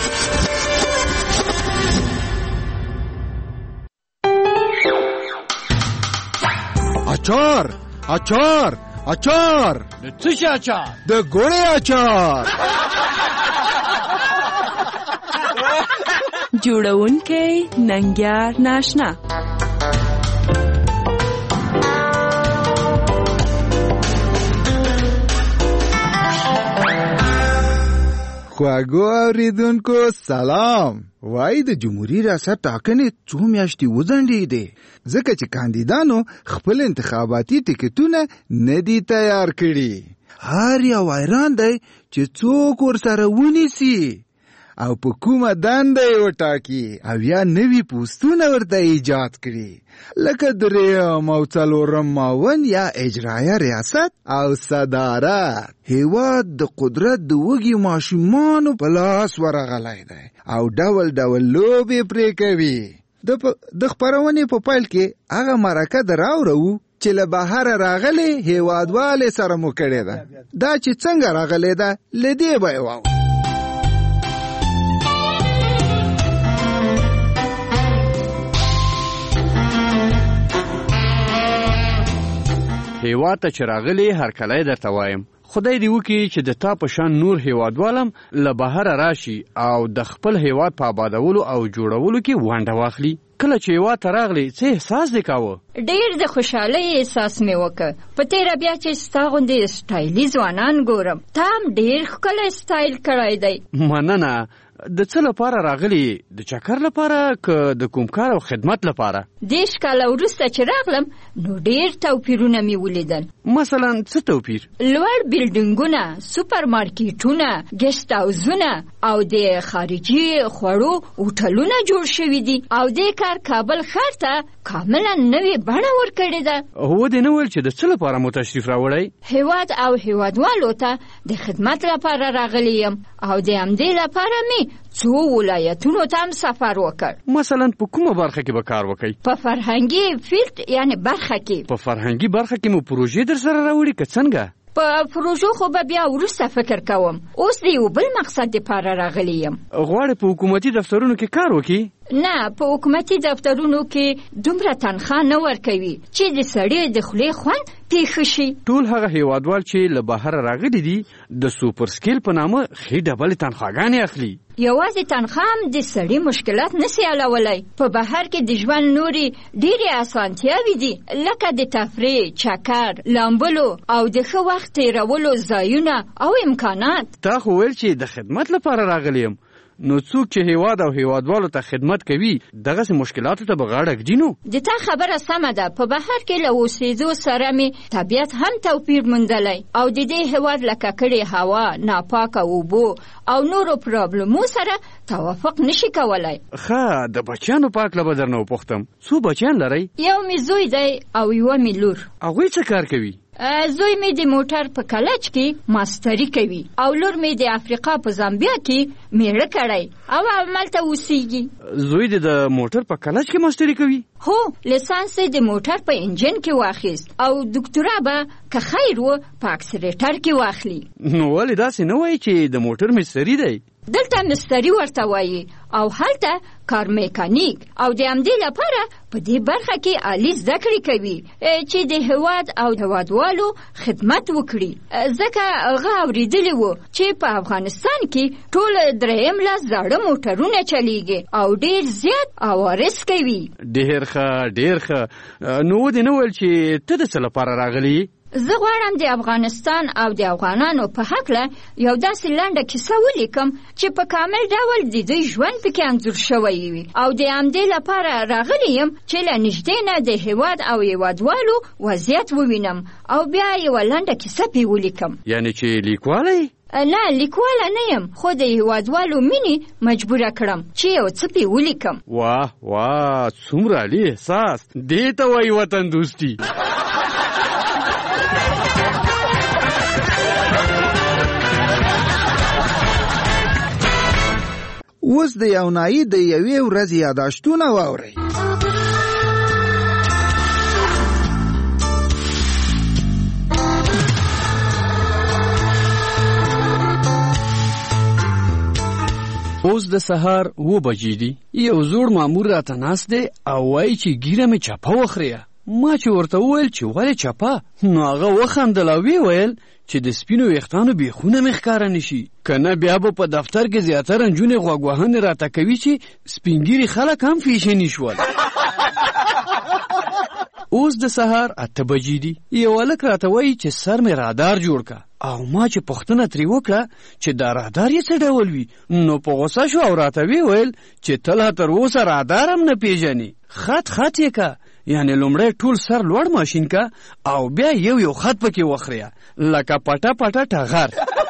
اچار اچار اچار د څه شي اچار؟ د ګوړې اچار. جوړونکی ننګیار ناشنا. خواږو اوریدونکو سلام. وای د جمهوریت ریاست ټاکنې څو میاشتې وځنډېدې ځکه چې کاندیدانو خپل انتخاباتي ټکټونه نه دي تیار کړي. هر یو حیران دی چې څوک ورسره ونیسي او په کومه دنده یې وټاکي او یا نوي پوستونه ورته ایجاد کړي لکه درېیم او څلورم معاون یا اجرایه ریاست او صدارت. هیواد د قدرت د وږي ماشومانو په لاس ورغلی دی او ډول ډول لوبې پرې کوي. د خپرونې په پیل کې هغه مرکه دراوړو چې له بهره راغلي هیوادوالې سره مو کړې ده. دا چې څنګه راغلې ده له دې به یې واورو. هیواد ته چې راغلی هرکلی درته وایم. خدای دې وکړي چې د تا په شان نور هیوادوالم له بهره راشي او د خپل هیواد په آبادولو او جوړولو کې ونډه واخلي. کله چې هیواد ته راغلی څه احساس دې کاوه؟ ډېر د خوشحالۍ احساس مې وکړ. په تېره بیا چې ستا غوندې سټایلي ځوانان ګورم. تا هم ډېر ښکلی سټایل کړی دی. مننه. د څه لپاره راغلی؟ د چکر لپاره که د کوم کار او خدمت لپاره؟ 10 کاله وروسته چې راغلم نو ډېر توپیرونه مې ولیدل. مثلا څه توپیر؟ لوړ بیلډینګونه، سوپر مارکیټونه، ګیسټ هاوسونه او د خارجي خوړو هوټلونه جوړ شوي دي او دې کار کابل ښار ته کاملا نوې بڼه ورکړې ده. هو دې نه ویل چې د څه لپاره مو تشریف راوړی؟ هیواد او هیوادوالو ته د خدمت لپاره راغلی یم او د همدې لپاره مې څو ولایتونو ته هم سفر وکړ. مثلا په کومه برخه کې به کار وکړئ؟ په فرهنګي فیلډ یعنی برخه کې. په فرهنګي برخه کې مو پروژې در سره راوړي که څنګه؟ په پروژو خو به بیا وروسته فکر کوم. اوس د یو بل مقصد دپاره راغلی یم. غواړې په حکومتي دفترونو کې کار وکړي؟ نه، په حکومتي دفترونو کې دومره تنخواه نه ورکوي چې د سړي د خولې خوند پیښه شي. ټول هغه هیوادوال چې له بهره راغلي دي د سوپر سکیل په نامه ښې ډبلې تنخواګانې اخلي. یوازې تنخواه هم د سړي مشکلات نسي حلولی. په بهر کې د ژوند نورې ډېرې اسانتیاوې دي لکه د تفریح، چکر، لامبلو او د ښه وخت تېرولو ځایونه او امکانات. تا خو ویل چې د خدمت لپاره راغلی یم. نو څوک چې هیواد او هیوادوالو ته خدمت کوي دغسې مشکلاتو ته به غاړه ږدي. نو د تا خبره سمه ده. په بهر کې له اوسېدو سره مې طبیعت هم توپیر موندلی او د دې هیواد له ککړې هوا، ناپاکه اوبو او نورو پرابلمو سره توافق نشي کولی. ښه، د بچیانو په هکله به درنه وپوښتم. څو بچیان لرئ؟ یو مې زوی دی او یوه مې لور. هغوی څه کار کوي؟ زوی مې د موټر په کلچ کې ماستري کوي او لور مې د افریقا په زامبیا کې میړه کړی او همالته اوسیږي. زوی د موټر په کلچ کې ماستري کوي؟ هو، لیسانس د موټر په انجن کې واخیست او دکتورا به که خیر و په اکسلریټر کې واخلي. نو ولې داسې نه وایي چې د موټر مستري دی؟ دلته مستري ورته وایي او هلته کار میکانیک او د همدې لپاره په دې برخه کې عالي زده کړې کوي چې د هیواد او هیوادوالو خدمت وکړي. ځکه هغه اورېدلی و چې په افغانستان کې ټول 3 زاړه موټرونه چلیږي او ډېر زیات عوارض کوي. ډېر ښه، ډېر ښه. نو دې نه ویل چې ته د څه لپاره راغلی؟ زه غواړم د افغانستان او د افغانانو په هکله یو داسې لنډه کیسه ولیکم چې په کامل ډول د دوی ژوند پکې انځور شوی وي او د همدې لپاره راغلی یم چې له نږدې نه د هیواد او هیوادوالو وضعیت ووینم او بیا یوه لنډه کیسه پې ولیکم. یعنې چې لیکوالی؟ نه، لیکواله نه یم، خو د هیوادوالو مینې مجبوره کړم چې یو څه پې ولیکم. واه واه، څومره عالي احساس. دې ته وایي وطن دوستي. اوس د یونایي د یوې ورځې یاداشتونه واورئ. اوس د سهار 7 بجې دي. یو زوړ مامور راته ناست دی او وایي چې ګیره مې چپه وخریه. ما چې ورته وویل چې ولې چپه، نو هغه وخندل او ویل چې د سپینو ویښتانو بیخونه مې ښکاره نشي، که نه بیا به په دفتر کې زیاتره نجونې غوږ وهنې راته کوي چې سپینګیري خلک هم فیشني شول. اوس د سهار 8 بجې دي. یو هلک راته وایي چې سر مې رادار جوړ که، او ما چې پوښتنه ترې وکړه چې دا رادار یې څه ډول وي، نو په غوسه شو او راته ویل چې ته لا تر اوسه رادار هم نه پیژنې. خط یې که، یعنی لومړی ټول سر لوړ ماشین که او بیا یو خط پکې وخریه لکه پټه ټغر.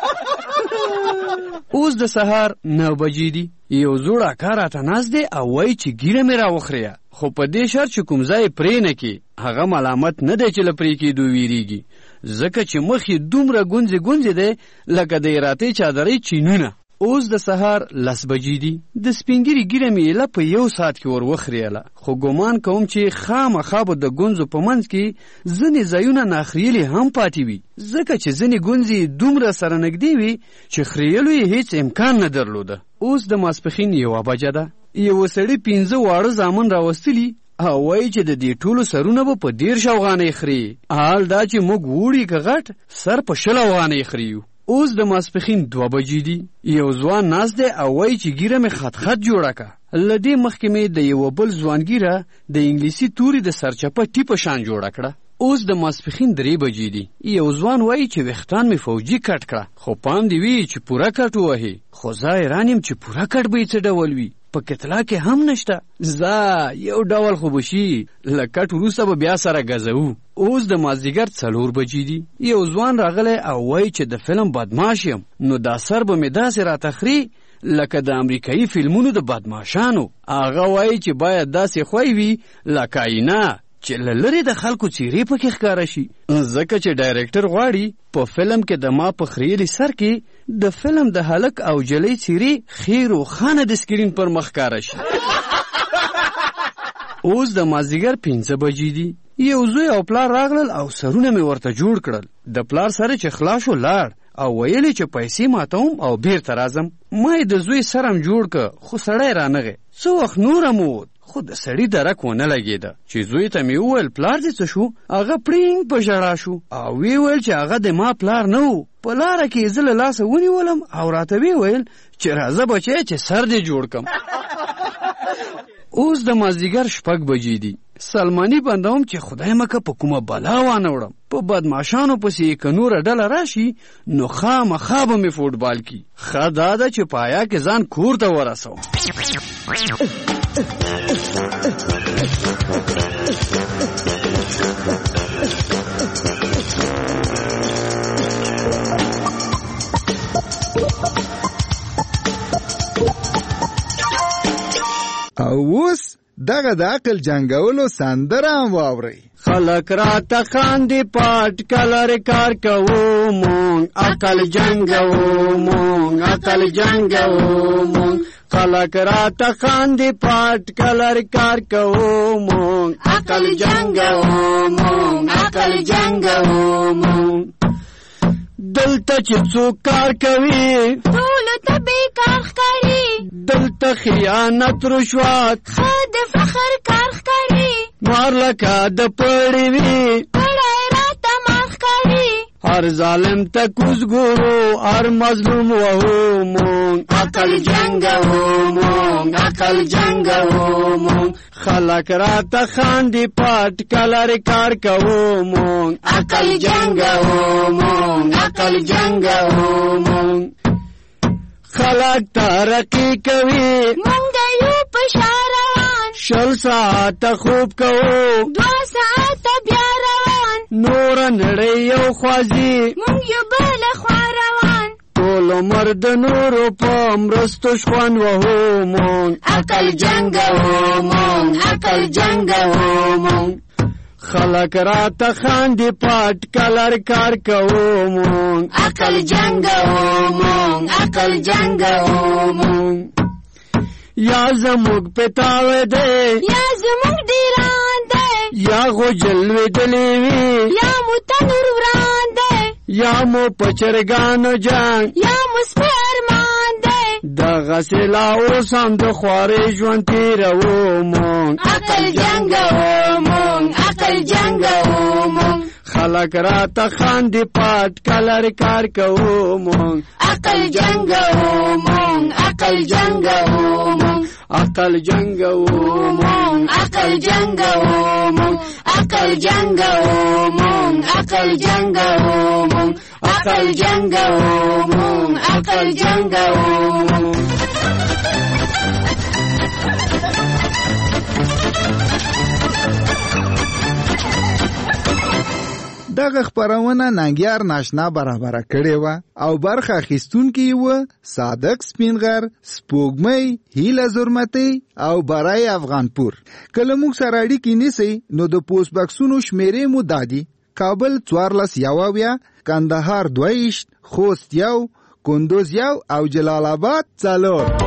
اوس د سهار 9 بجې دي. یو زوړ اکا راته ناست دی او وایي چې ګیره مې راوخریه، خو په دې شرط چې کوم ځای پرې نه کړي. هغه ملامت نه دی چې له پرې کېدو ویریږي، ځکه چې مخ یې دومره ګونځې دی لکه د ایراتې چادرۍ چینونه. اوس د سهار 10 بجې دي. د سپینګیري ګیره مې ایله په 1 ساعت کې ور وخریله، خو ګمان کوم چې خامخا به د ګونځو په منځ کې ځینې ځایونه ناخریلې هم پاتې وي، ځکه چې ځینې ګونځې دومره سره نږدې وي چې خریلو یې هیڅ امکان نه درلوده. اوس د ماسپښین 1 بجه ده. یو سړي 15 واړه زامن راوستلي او وایي چې د دې ټولو سرونه به په 13 افغانۍ خري، حال دا چې موږ وړي که غټ سر په 20 افغانۍ خریو. اوس د ماسپښین 2 بجې دي. یو ځوان ناست دی او وایي چې ګیره مې خط جوړه که. له دې مخکې مې د یو بل ځوان ګیره د انګلیسي توري د سرچپه ټیپه شان جوړه کړه. اوس د ماسپښین 3 بجې دي. یو ځوان وایي چې ویښتان مې فوجي کټ کړه، خو پام دې وي چې پوره کټ ووهي. خو زه حیران یم چې پوره کټ به یې څه ډول وي، په کتلا کې هم نشته. یو ډول خو به شي، له کټ وروسته به بیا سره ګزوو. اوس د مازدیګر 4 بجې دي. یو ځوان راغلی او وایي چې د فلم بدماش یم، نو دا سر به مې داسې راته خري لکه د امریکایي فلمونو د بدماشانو. هغه وایي چې باید داسې خوی وي لکه آینه چې له لرې د خلکو څیرې پکې ښکاره شي، ځکه چې ډایرکټر غواړي په فلم کې د ما په خریلي سر کې د فلم د هلک او جلۍ څیرې ښې روښانه د سکرین پر مخ ښکاره شي. اوس د مازدیګر 5 بجې دي. یو زوی او پلار راغلل او سرونه مې ورته جوړ کړل. د پلار سره چې خلاص شو لاړ او ویلې چې پیسې ماتوم او بیرته راځم. ما یې د زوی سرم جوړ که، خو سړی رانغی. څه وخت نورم ووت، خو د سړي درک ونه لګېده. چې زوی ته مې وویل پلار دې څه شو، هغه پړینګ په ژړا شو او ویل چې هغه د ما پلار نه و. په لاره کې زه له لاسه ونیولم او راته ویل چې راځه بچی چې سر دې جوړ کم. اوس د مازدیګر 6 بجې دي. سلماني بندوم چې خدای مکه په کومه بلا وانه وړم، په بدماشانو پسې که نوره ډله راشي نو خامخا به مې فوټبال کی. ښه دا ده چې پایا کې ځان کور ته ورسوم. اوس دغه د عقل جنگولو سندره هم واورئ. خلق راته خاندي پاټ کلر کار کوو مونږ، عقل جنگوو مونږ، عقل جنگوو مونږ. خلق راته خاندي پاټ کلر کار کوو مونږ، عقل جنگوو مونږ، عقل جنگوو مونږ. دلته چې څوک کار کوي ټولو ته بیکار ښکاري، دلته خیانت رشوت ښه د فخر کار ښکاري. مار لکه د پړی وي پړی راته مار ښکاري، هر ظالم ته کوز ګورو هر مظلوم وهو مونږ، عقل جنګوو مونږ، عقل جنګوو مونږ. خلک راته خاندي پاټ کلر کار کوو مونږ، عقل جنګوو مونږ، عقل جنګوو مونږ. خلک ترقی کوي مونږ یو په شا روان، 20 ساعته خوب کوو 2 ساعته بیا روان. نوره نړۍ یو خوځي مونږ یو بله خوا روان، ټول عمر د نورو په مرستو شخوند وهو مونږ، عقل جنګوو مونږ، عقل جنګوو مونږ. خلک راته خاندي پاټ کلر کار کوو مونږ، عقل جنګوو مونږ، عقل جنګوو مونږ. یا زموږ پتاوی دی یا زموږ ډیران دی، یا غو جلوې دلې وي یا مو تنور وران دی، یا مو په چرګانو جنګ یا مو سپی ارمان دی. دغسې لا اوس هم د خوارې ژوند تېروو مونږ عقل جنګوو مونږ عقل جنګوو مونږ خلک راته خاندي پاټ کلر کار کوو مونږ عقل جنګوو مونږ عقل جنګوو مونږ عقل جنګوو مونږ عقل جنګوو مونږ عقل جنګوو مونږ عقل جنګوو مونږ عقل جنګوو مونږ عقل جنګوو مونږ دغه خبرونه ننګیار ناشنا برابر کړي و او برخه اخیستونکي و صادق سپینغر سپوږمۍ هیله زرمتي او برای افغانپور کله موږ سره اړیکې نیسي نو د پوسټ باکسونو شمیرې مو دادي کابل 14 کندهار 2 خوست 1 کندوز 1 او جلال آباد 4